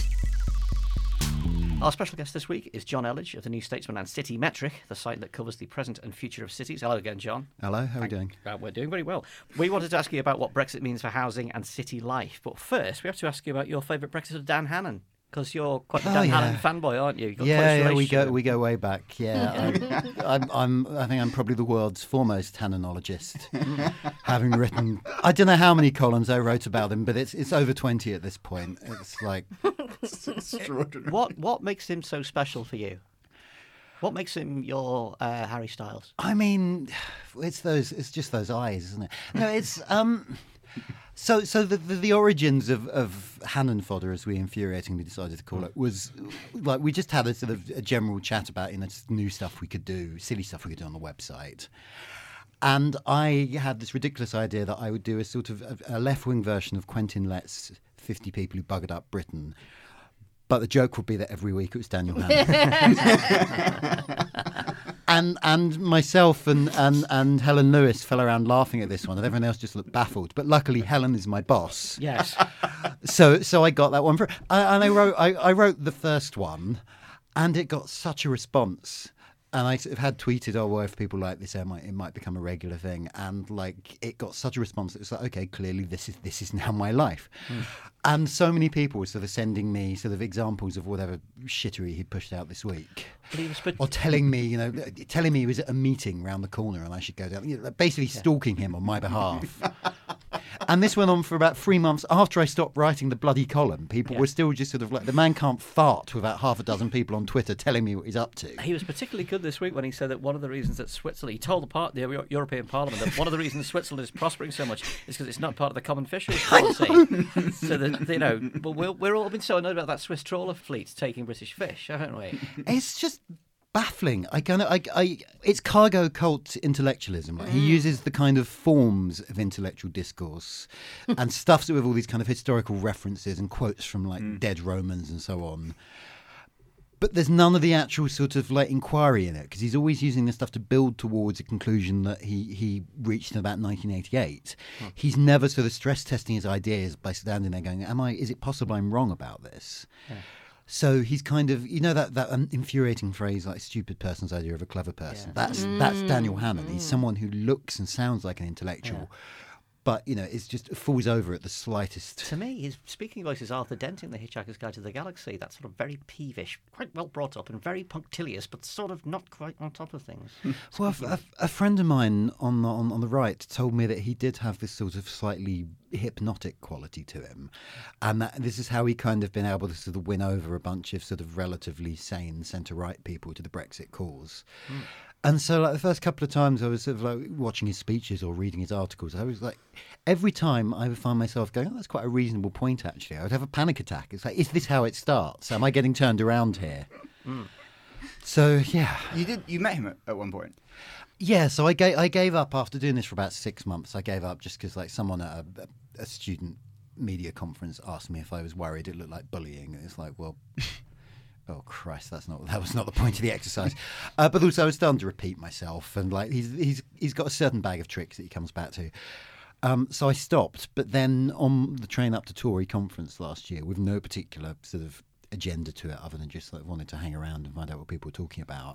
S1: Our special guest this week is John Elledge of the New Statesman and City Metric, the site that covers the present and future of cities. Hello again, John.
S4: Hello, how are you doing?
S1: We're doing very well. We wanted to ask you about what Brexit means for housing and city life. But first, we have to ask you about your favourite Brexiter, Dan Hannan. Because you're quite a Dan Hannan fanboy, aren't you? You've got
S4: we go way back. Yeah, I think I'm probably the world's foremost Hannanologist, having written I don't know how many columns I wrote about him, but it's over 20 at this point. It's like
S3: It's extraordinary.
S1: What makes him so special for you? What makes him your Harry Styles?
S4: I mean, it's just those eyes, isn't it? No, it's So the origins of Hannan fodder, as we infuriatingly decided to call it, was like we just had a sort of a general chat about new stuff we could do, silly stuff we could do on the website. And I had this ridiculous idea that I would do a sort of a left-wing version of Quentin Lett's 50 People Who Buggered Up Britain. But the joke would be that every week it was Daniel Hannan. And myself and Helen Lewis fell around laughing at this one, and everyone else just looked baffled. But luckily, Helen is my boss.
S1: Yes.
S4: So I got that one and I wrote the first one, and it got such a response. And I sort of had tweeted, oh, well, if people like this, it might become a regular thing. And like, it got such a response that it was like, okay, clearly this is now my life. And so many people were sort of sending me sort of examples of whatever shittery he'd pushed out this week. Or telling me he was at a meeting round the corner and I should go down, basically stalking him on my behalf. And this went on for about 3 months after I stopped writing the bloody column. People were still just sort of like, the man can't fart without half a dozen people on Twitter telling me what he's up to.
S1: He was particularly good this week when he said that one of the reasons that Switzerland, he told the European Parliament that one of the reasons Switzerland is prospering so much is because it's not part of the common fisheries policy. So that, but we're all been so annoyed about that Swiss trawler fleet taking British fish, haven't we?
S4: It's just baffling. It's cargo cult intellectualism. Like, he uses the kind of forms of intellectual discourse and stuffs it with all these kind of historical references and quotes from like dead Romans and so on. But there's none of the actual sort of like inquiry in it, because he's always using this stuff to build towards a conclusion that he reached in about 1988. He's never sort of stress testing his ideas by standing there going, is it possible I'm wrong about this? Yeah. So he's kind of, that infuriating phrase like stupid person's idea of a clever person. Yeah. That's Daniel Hannan. He's someone who looks and sounds like an intellectual, but it just falls over at the slightest.
S1: To me, his speaking voice is Arthur Dent in The Hitchhiker's Guide to the Galaxy. That's sort of very peevish, quite well brought up, and very punctilious, but sort of not quite on top of things.
S4: Well, a friend of mine on the right told me that he did have this sort of slightly hypnotic quality to him, and that this is how he kind of been able to sort of win over a bunch of sort of relatively sane centre-right people to the Brexit cause. And so, like, the first couple of times I was sort of like watching his speeches or reading his articles, I was like, every time I would find myself going, "Oh, that's quite a reasonable point, actually." I would have a panic attack. It's like, is this how it starts? Am I getting turned around here? So, yeah.
S3: You met him at one point?
S4: Yeah, so I gave up after doing this for about 6 months. I gave up just because, like, someone at a student media conference asked me if I was worried it looked like bullying. And it's like, well... Oh Christ! That was not the point of the exercise. But also, I was starting to repeat myself, and like he's got a certain bag of tricks that he comes back to. So I stopped. But then on the train up to Tory conference last year, with no particular sort of agenda to it, other than just like wanted to hang around and find out what people were talking about,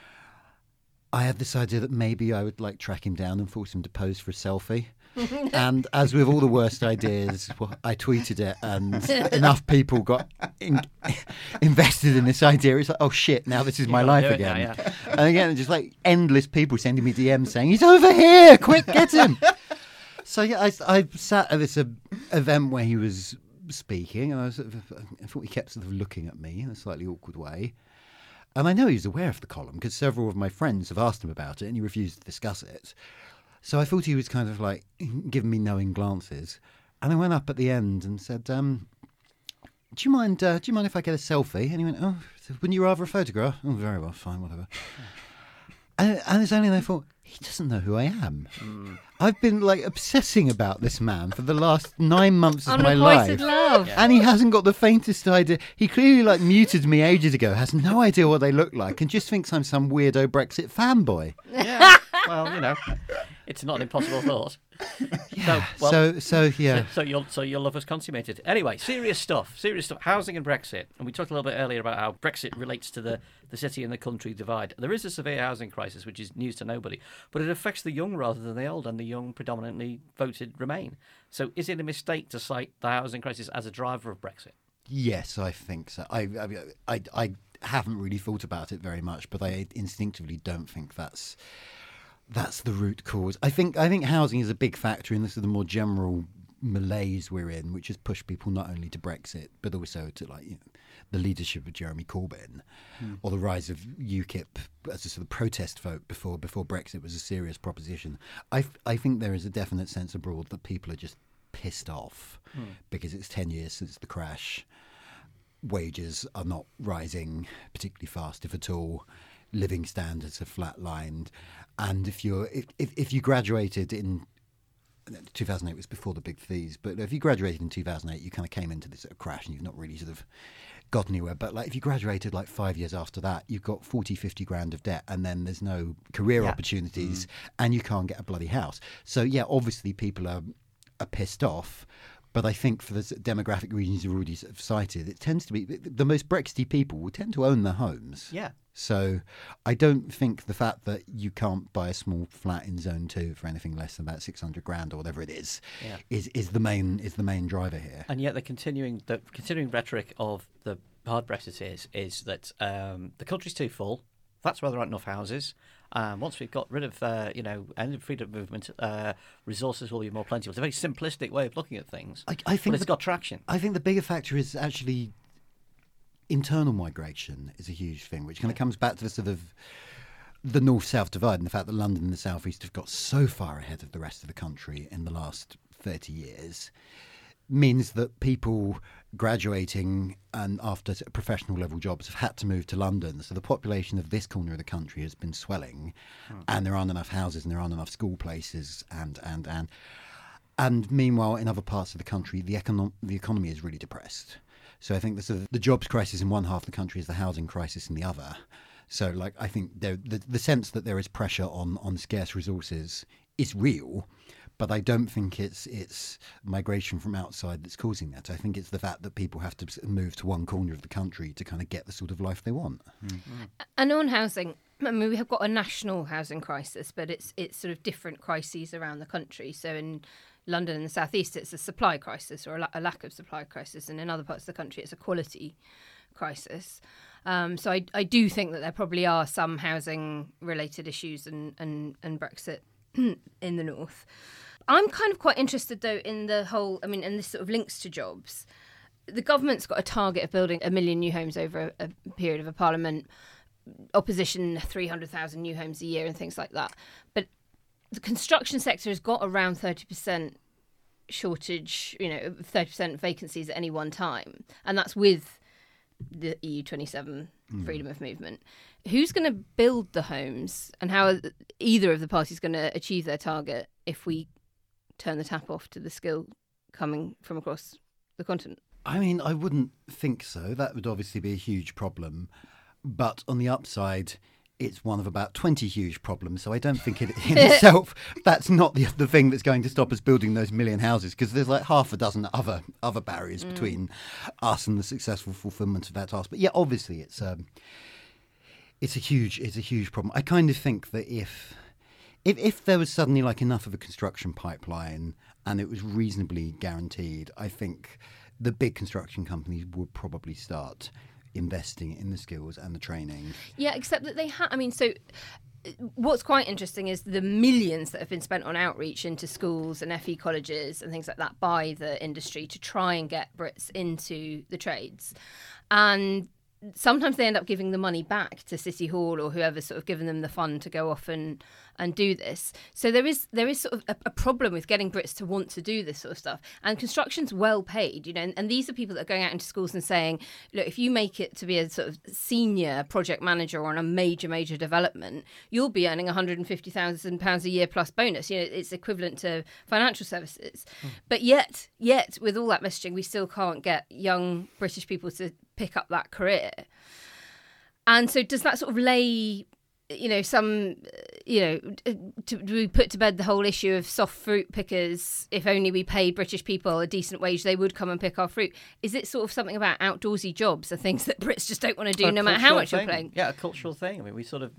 S4: I had this idea that maybe I would like track him down and force him to pose for a selfie. And as with all the worst ideas, I tweeted it, and enough people got invested in this idea. It's like, oh shit, now this is my life again. Now, yeah. And again, just like endless people sending me DMs saying, "He's over here, quick, get him." So yeah, I sat at this event where he was speaking, and I thought he kept sort of looking at me in a slightly awkward way. And I know he was aware of the column because several of my friends have asked him about it, and he refused to discuss it. So I thought he was kind of like giving me knowing glances, and I went up at the end and said, "Do you mind if I get a selfie?" And he went, "Oh, wouldn't you rather a photograph?" "Oh, very well, fine, whatever." And it's only then I thought, he doesn't know who I am. I've been like obsessing about this man for the last 9 months of my life.
S2: Unrequited love.
S4: And he hasn't got the faintest idea. He clearly like muted me ages ago, has no idea what they look like, and just thinks I'm some weirdo Brexit fanboy.
S1: Yeah. Well, it's not an impossible thought.
S4: Yeah.
S1: So
S4: yeah.
S1: So your love was consummated. Anyway, serious stuff. Housing and Brexit. And we talked a little bit earlier about how Brexit relates to the city and the country divide. There is a severe housing crisis, which is news to nobody, but it affects the young rather than the old, and the young predominantly voted Remain. So is it a mistake to cite the housing crisis as a driver of Brexit?
S4: Yes, I think so. I haven't really thought about it very much, but I instinctively don't think that's the root cause. I think housing is a big factor in this sort of more general malaise we're in, which has pushed people not only to Brexit but also to the leadership of Jeremy Corbyn, or the rise of UKIP as a sort of protest vote before Brexit was a serious proposition. I think there is a definite sense abroad that people are just pissed off because it's 10 years since the crash. Wages are not rising particularly fast, if at all. Living standards have flatlined, and if you graduated in 2008 was before the big fees, but if you graduated in 2008, you kind of came into this sort of crash and you've not really sort of got anywhere. But like if you graduated like 5 years after that, you've got 40-50 grand of debt, and then there's no career opportunities, and you can't get a bloody house. So yeah, obviously people are pissed off. But I think for the demographic reasons you've already sort of cited, it tends to be the most Brexity people will tend to own their homes. Yeah. So I don't think the fact that you can't buy a small flat in Zone 2 for anything less than about 600 grand or whatever it is is the main driver here.
S1: And yet the continuing rhetoric of the hard Brexiteers is that the country's too full. That's why there aren't enough houses. Once we've got rid of, end of freedom movement, resources will be more plentiful. It's a very simplistic way of looking at things,
S4: I think
S1: but it's got traction.
S4: I think the bigger factor is actually internal migration is a huge thing, which kind of comes back to the sort of the north-south divide and the fact that London and the south-east have got so far ahead of the rest of the country in the last 30 years. Means that people graduating and after professional level jobs have had to move to London. So the population of this corner of the country has been swelling, and there aren't enough houses and there aren't enough school places, and meanwhile in other parts of the country the economy is really depressed. So I think the jobs crisis in one half of the country is the housing crisis in the other. So I think the sense that there is pressure on scarce resources is real. But I don't think it's migration from outside that's causing that. I think it's the fact that people have to move to one corner of the country to kind of get the sort of life they want.
S2: And on housing, I mean, we have got a national housing crisis, but it's sort of different crises around the country. So in London and the South East, it's a supply crisis or a lack of supply crisis. And in other parts of the country, it's a quality crisis. So I do think that there probably are some housing-related issues and Brexit in the north. I'm kind of quite interested, though, in the whole, I mean, and this sort of links to jobs. The government's got a target of building 1 million new homes over a period of a parliament. Opposition, 300,000 new homes a year and things like that. But the construction sector has got around 30% shortage, 30% vacancies at any one time. And that's with the EU27 freedom of movement. Who's going to build the homes, and how are either of the parties going to achieve their target if we turn the tap off to the skill coming from across the continent?
S4: I mean, I wouldn't think so. That would obviously be a huge problem. But on the upside, it's one of about 20 huge problems. So I don't think in itself that's not the thing that's going to stop us building those 1 million houses, because there's like half a dozen other barriers between us and the successful fulfillment of that task. But yeah, obviously it's a huge problem. I kind of think that if there was suddenly like enough of a construction pipeline and it was reasonably guaranteed, I think the big construction companies would probably start investing in the skills and the training. Yeah,
S2: except that they have, I mean, so what's quite interesting is the millions that have been spent on outreach into schools and FE colleges and things like that by the industry to try and get Brits into the trades. And sometimes they end up giving the money back to City Hall or whoever's sort of given them the fund to go off and do this. So there is sort of a problem with getting Brits to want to do this sort of stuff. And construction's well paid, and these are people that are going out into schools and saying, look, if you make it to be a sort of senior project manager on a major development, you'll be earning £150,000 a year plus bonus. It's equivalent to financial services. But yet, with all that messaging, we still can't get young British people to pick up that career. And so does that sort of lay, do we put to bed the whole issue of soft fruit pickers? If only we paid British people a decent wage, they would come and pick our fruit. Is it sort of something about outdoorsy jobs, the things that Brits just don't want to do, no matter how much you're paying?
S1: Yeah, a cultural thing. I mean, we sort of,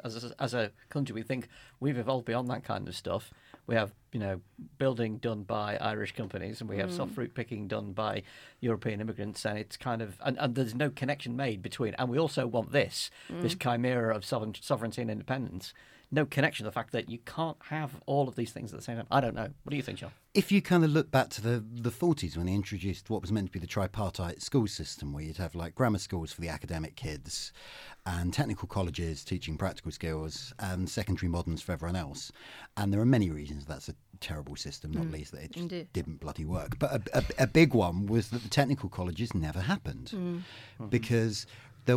S1: as a country, we think we've evolved beyond that kind of stuff. We have, building done by Irish companies, and we have soft fruit picking done by European immigrants, and it's kind of, and there's no connection made between, and we also want this chimera of sovereignty and independence. No connection to the fact that you can't have all of these things at the same time. I don't know. What do you think, John?
S4: If you kind of look back to the 40s when they introduced what was meant to be the tripartite school system, where you'd have like grammar schools for the academic kids and technical colleges teaching practical skills and secondary moderns for everyone else. And there are many reasons that's a terrible system, not least that it just didn't bloody work. But a big one was that the technical colleges never happened because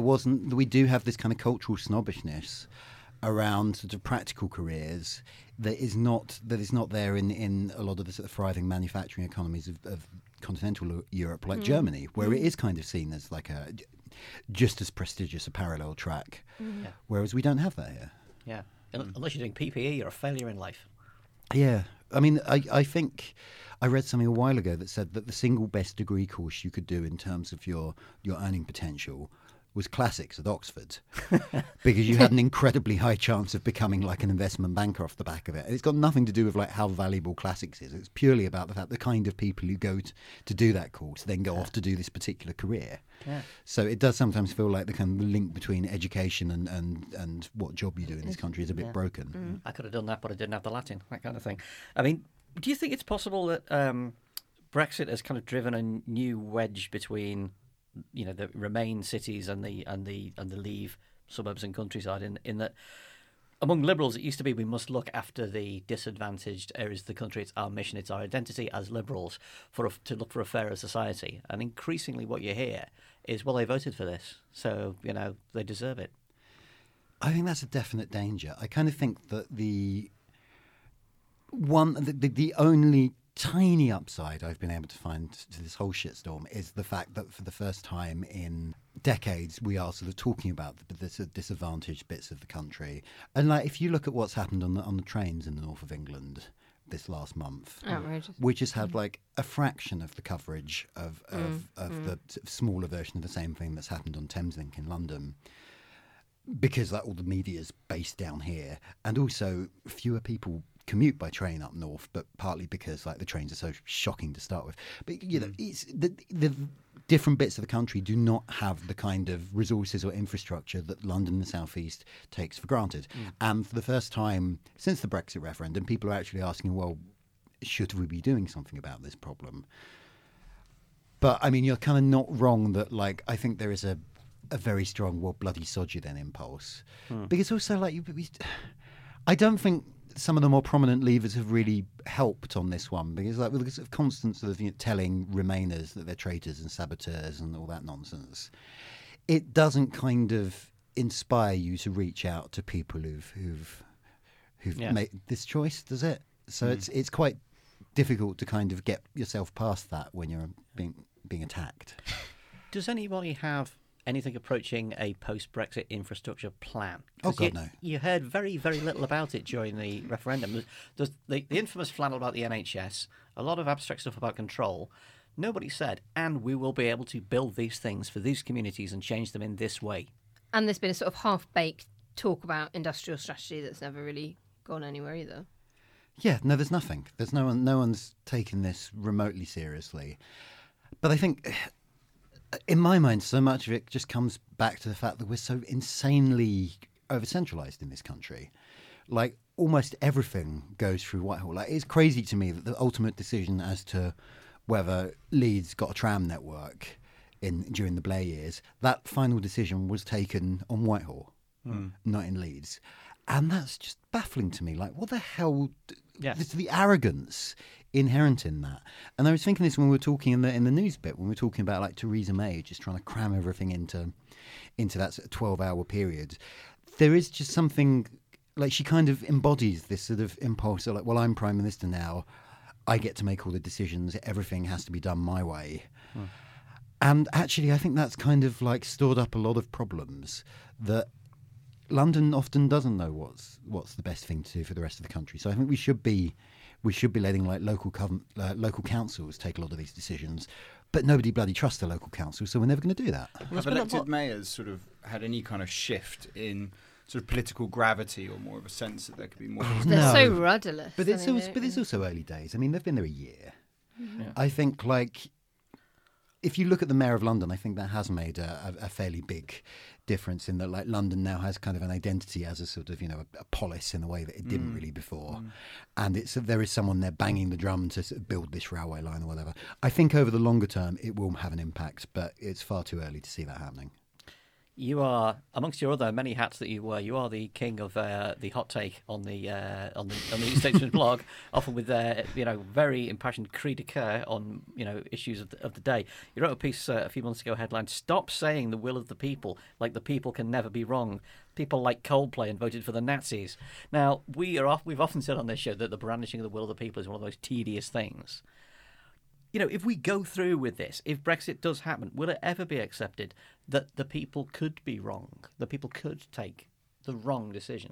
S4: we do have this kind of cultural snobbishness around sort of practical careers that is not there in a lot of the sort of thriving manufacturing economies of continental Europe, like Germany, where it is kind of seen as like just as prestigious a parallel track, whereas we don't have that here.
S1: Yeah, unless you're doing PPE, you're a failure in life.
S4: Yeah, I mean, I think I read something a while ago that said that the single best degree course you could do in terms of your earning potential was classics at Oxford, because you had an incredibly high chance of becoming like an investment banker off the back of it. And it's got nothing to do with like how valuable classics is. It's purely about the fact the kind of people who go to do that course then go off to do this particular career. Yeah. So it does sometimes feel like the kind of link between education and what job you do in this country is a bit broken.
S1: I could have done that, but I didn't have the Latin, that kind of thing. I mean, do you think it's possible that Brexit has kind of driven a new wedge between the Remain cities and the Leave suburbs and countryside, in that among Liberals it used to be we must look after the disadvantaged areas of the country. It's our mission, it's our identity as Liberals to look for a fairer society. And increasingly what you hear is, well, they voted for this, so they deserve it.
S4: I think that's a definite danger. I kind of think that the only tiny upside I've been able to find to this whole shitstorm is the fact that for the first time in decades we are sort of talking about the disadvantaged bits of the country. And like, if you look at what's happened on the trains in the north of England this last month,
S2: Outrageous.
S4: which has had like a fraction of the coverage of the sort of smaller version of the same thing that's happened on Thameslink in London, because like all the media is based down here, and also fewer people commute by train up north, but partly because like the trains are so shocking to start with. But you know, it's the different bits of the country do not have the kind of resources or infrastructure that London and the South East takes for granted. And for the first time since the Brexit referendum, people are actually asking, well, should we be doing something about this problem? But I mean, you're kind of not wrong that like I think there is a very strong, well, bloody sod you then impulse. Because also like I don't think some of the more prominent levers have really helped on this one, because like with the sort of constant sort of telling Remainers that they're traitors and saboteurs and all that nonsense, it doesn't kind of inspire you to reach out to people who've made this choice, does it? So it's quite difficult to kind of get yourself past that when you're being attacked.
S1: Does anybody have anything approaching a post-Brexit infrastructure plan?
S4: Oh, God, no.
S1: You heard very, very little about it during the referendum. There's the infamous flannel about the NHS, a lot of abstract stuff about control. Nobody said, and we will be able to build these things for these communities and change them in this way.
S2: And there's been a sort of half-baked talk about industrial strategy that's never really gone anywhere either.
S4: Yeah, no, there's nothing. There's no one's taken this remotely seriously. But I think, in my mind, so much of it just comes back to the fact that we're so insanely over-centralised in this country. Like, almost everything goes through Whitehall. Like, it's crazy to me that the ultimate decision as to whether Leeds got a tram network during the Blair years, that final decision was taken on Whitehall, not in Leeds. And that's just baffling to me. Like, what the hell?
S1: Yes.
S4: The arrogance inherent in that. And I was thinking this when we were talking in the news bit, when we were talking about like Theresa May just trying to cram everything into that sort of 12-hour period. There is just something like she kind of embodies this sort of impulse of like, well, I'm Prime Minister now. I get to make all the decisions. Everything has to be done my way. And actually, I think that's kind of like stored up a lot of problems that London often doesn't know what's the best thing to do for the rest of the country. So I think we should be letting like local councils take a lot of these decisions, but nobody bloody trusts the local councils, so we're never going to do that.
S3: Have elected mayors sort of had any kind of shift in sort of political gravity, or more of a sense that there could be more?
S2: They're so rudderless.
S4: But it's also early days. I mean, they've been there a year.
S1: Yeah.
S4: I think like if you look at the Mayor of London, I think that has made a fairly big difference in that like London now has kind of an identity as a sort of, you know, a polis in a way that it didn't really before. And there is someone there banging the drum to sort of build this railway line or whatever. I think over the longer term it will have an impact, but it's far too early to see that happening.
S1: You are, amongst your other many hats that you wear, you are the king of the hot take on the East Statesman blog, often with very impassioned cri de coeur on issues of the day. You wrote a piece a few months ago, headline: "Stop saying the will of the people, like the people can never be wrong. People like Coldplay and voted for the Nazis." Now we've often said on this show that the brandishing of the will of the people is one of those tedious things. You know, if we go through with this, if Brexit does happen, will it ever be accepted that the people could be wrong? The people could take the wrong decision?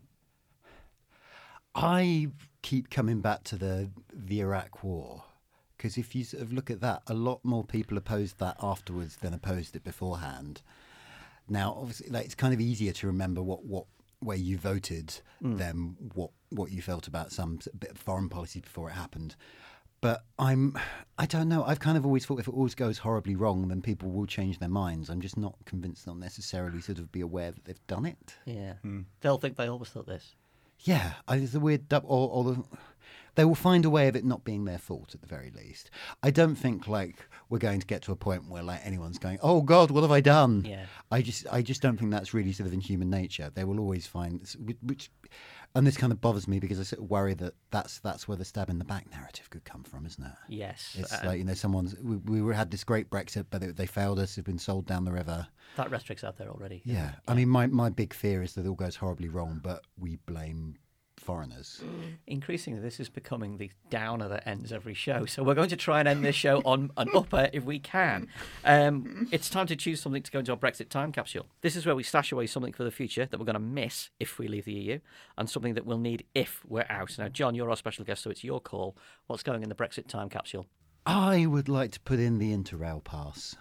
S4: I keep coming back to the Iraq War, because if you sort of look at that, a lot more people opposed that afterwards than opposed it beforehand. Now, obviously, like, it's kind of easier to remember what where you voted than what you felt about some bit of foreign policy before it happened. But I don't know. I've kind of always thought if it always goes horribly wrong, then people will change their minds. I'm just not convinced they'll necessarily sort of be aware that they've done it.
S1: Yeah. They'll think they always thought this.
S4: Yeah. It's a weird... They will find a way of it not being their fault at the very least. I don't think like we're going to get to a point where like anyone's going, "Oh God, what have I done?"
S1: Yeah.
S4: I just don't think that's really sort of in human nature. They will always find which, and this kind of bothers me because I sort of worry that that's where the stab in the back narrative could come from, isn't it?
S1: Yes.
S4: It's like, we had this great Brexit, but they failed us. They've been sold down the river.
S1: That rhetoric's out there already.
S4: Yeah. I mean, my big fear is that it all goes horribly wrong, but we blame foreigners.
S1: Increasingly, this is becoming the downer that ends every show. So we're going to try and end this show on an upper if we can. It's time to choose something to go into our Brexit time capsule. This is where we stash away something for the future that we're going to miss if we leave the EU, and something that we'll need if we're out. Now, John, you're our special guest, so it's your call. What's going in the Brexit time capsule?
S4: I would like to put in the Interrail pass.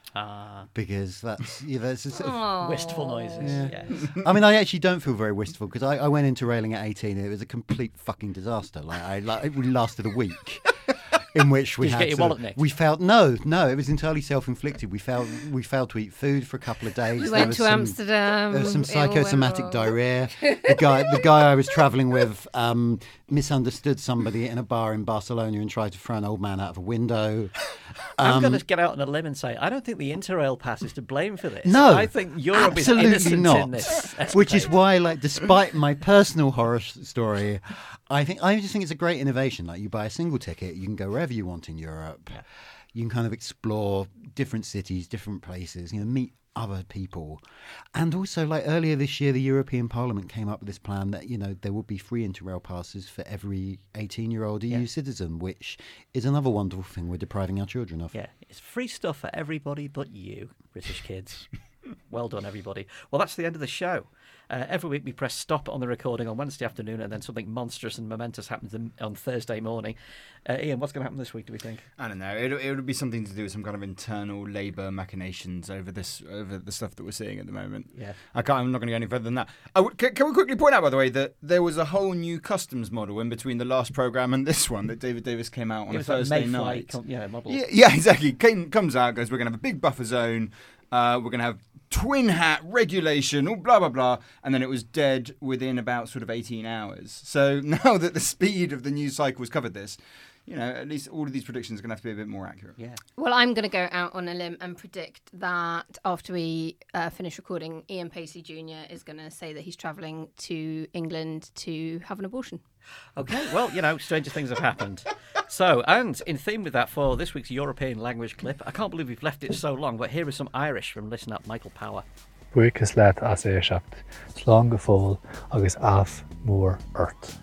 S4: Because that's it's a sort of
S1: Wistful noises.
S4: Yeah.
S1: Yes.
S4: I mean, I actually don't feel very wistful because I went into railing at 18 and it was a complete fucking disaster. It really lasted a week. In which we
S1: Did you
S4: had
S1: get your wallet nicked?
S4: We felt no, it was entirely self-inflicted. We failed to eat food for a couple of days.
S2: We went to Amsterdam.
S4: There was some
S2: it all went
S4: psychosomatic
S2: wrong.
S4: diarrhea. The guy I was travelling with misunderstood somebody in a bar in Barcelona and tried to throw an old man out of a window.
S1: I'm going to get out on a limb and say I don't think the Interrail pass is to blame for this.
S4: No,
S1: I think Europe is
S4: absolutely
S1: innocent
S4: not.
S1: in this.
S4: Which is
S1: escapade.
S4: why, despite my personal horror story, I just think it's a great innovation. Like, you buy a single ticket, you can go wherever you want in Europe.
S1: Yeah.
S4: You can kind of explore different cities, different places. Meet other people, and also, earlier this year, the European Parliament came up with this plan that there would be free Interrail passes for every 18-year-old EU citizen, which is another wonderful thing we're depriving our children of.
S1: Yeah, it's free stuff for everybody but you, British kids. Well done, everybody. Well, that's the end of the show. Every week we press stop on the recording on Wednesday afternoon, and then something monstrous and momentous happens on Thursday morning. Ian, what's going to happen this week, do we think?
S3: I don't know. It would be something to do with some kind of internal Labour machinations over the stuff that we're seeing at the moment.
S1: Yeah.
S3: I'm not going to go any further than that. Can we quickly point out, by the way, that there was a whole new customs model in between the last programme and this one that David Davis came out on a Thursday night.
S1: Model.
S3: Yeah, exactly. Comes out, goes, we're going to have a big buffer zone. We're going to have twin hat regulation, all blah, blah, blah. And then it was dead within about sort of 18 hours. So now that the speed of the news cycle has covered this, at least all of these predictions are going to have to be a bit more accurate.
S1: Yeah.
S2: Well, I'm going to go out on a limb and predict that after we finish recording, Ian Pacey Jr. is going to say that he's travelling to England to have an abortion.
S1: Okay, well, stranger things have happened. So, and in theme with that for this week's European language clip, I can't believe we've left it so long, but here is some Irish from Listen Up, Michael Power.
S5: Buchas leat as éiseacht, slán go fóil agus af mór ort.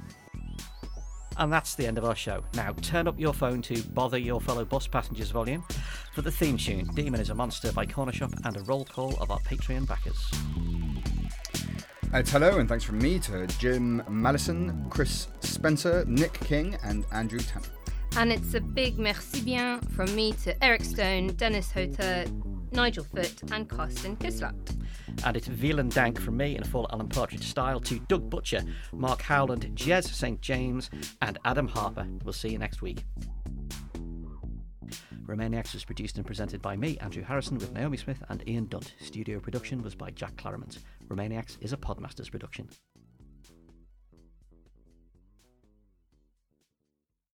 S1: And that's the end of our show. Now, turn up your phone to bother your fellow bus passengers volume for the theme tune, Demon is a Monster by Corner Shop, and a roll call of our Patreon backers.
S3: It's hello and thanks from me to Jim Mallison, Chris Spencer, Nick King and Andrew Tanner.
S2: And it's a big merci bien from me to Eric Stone, Dennis Hota, Nigel Foot and Carsten Kislat.
S1: And it's Velan Dank from me in a full Alan Partridge style to Doug Butcher, Mark Howland, Jez St. James and Adam Harper. We'll see you next week. Romaniacs was produced and presented by me, Andrew Harrison, with Naomi Smith and Ian Dunt. Studio production was by Jack Claremont. Romaniacs is a Podmasters production.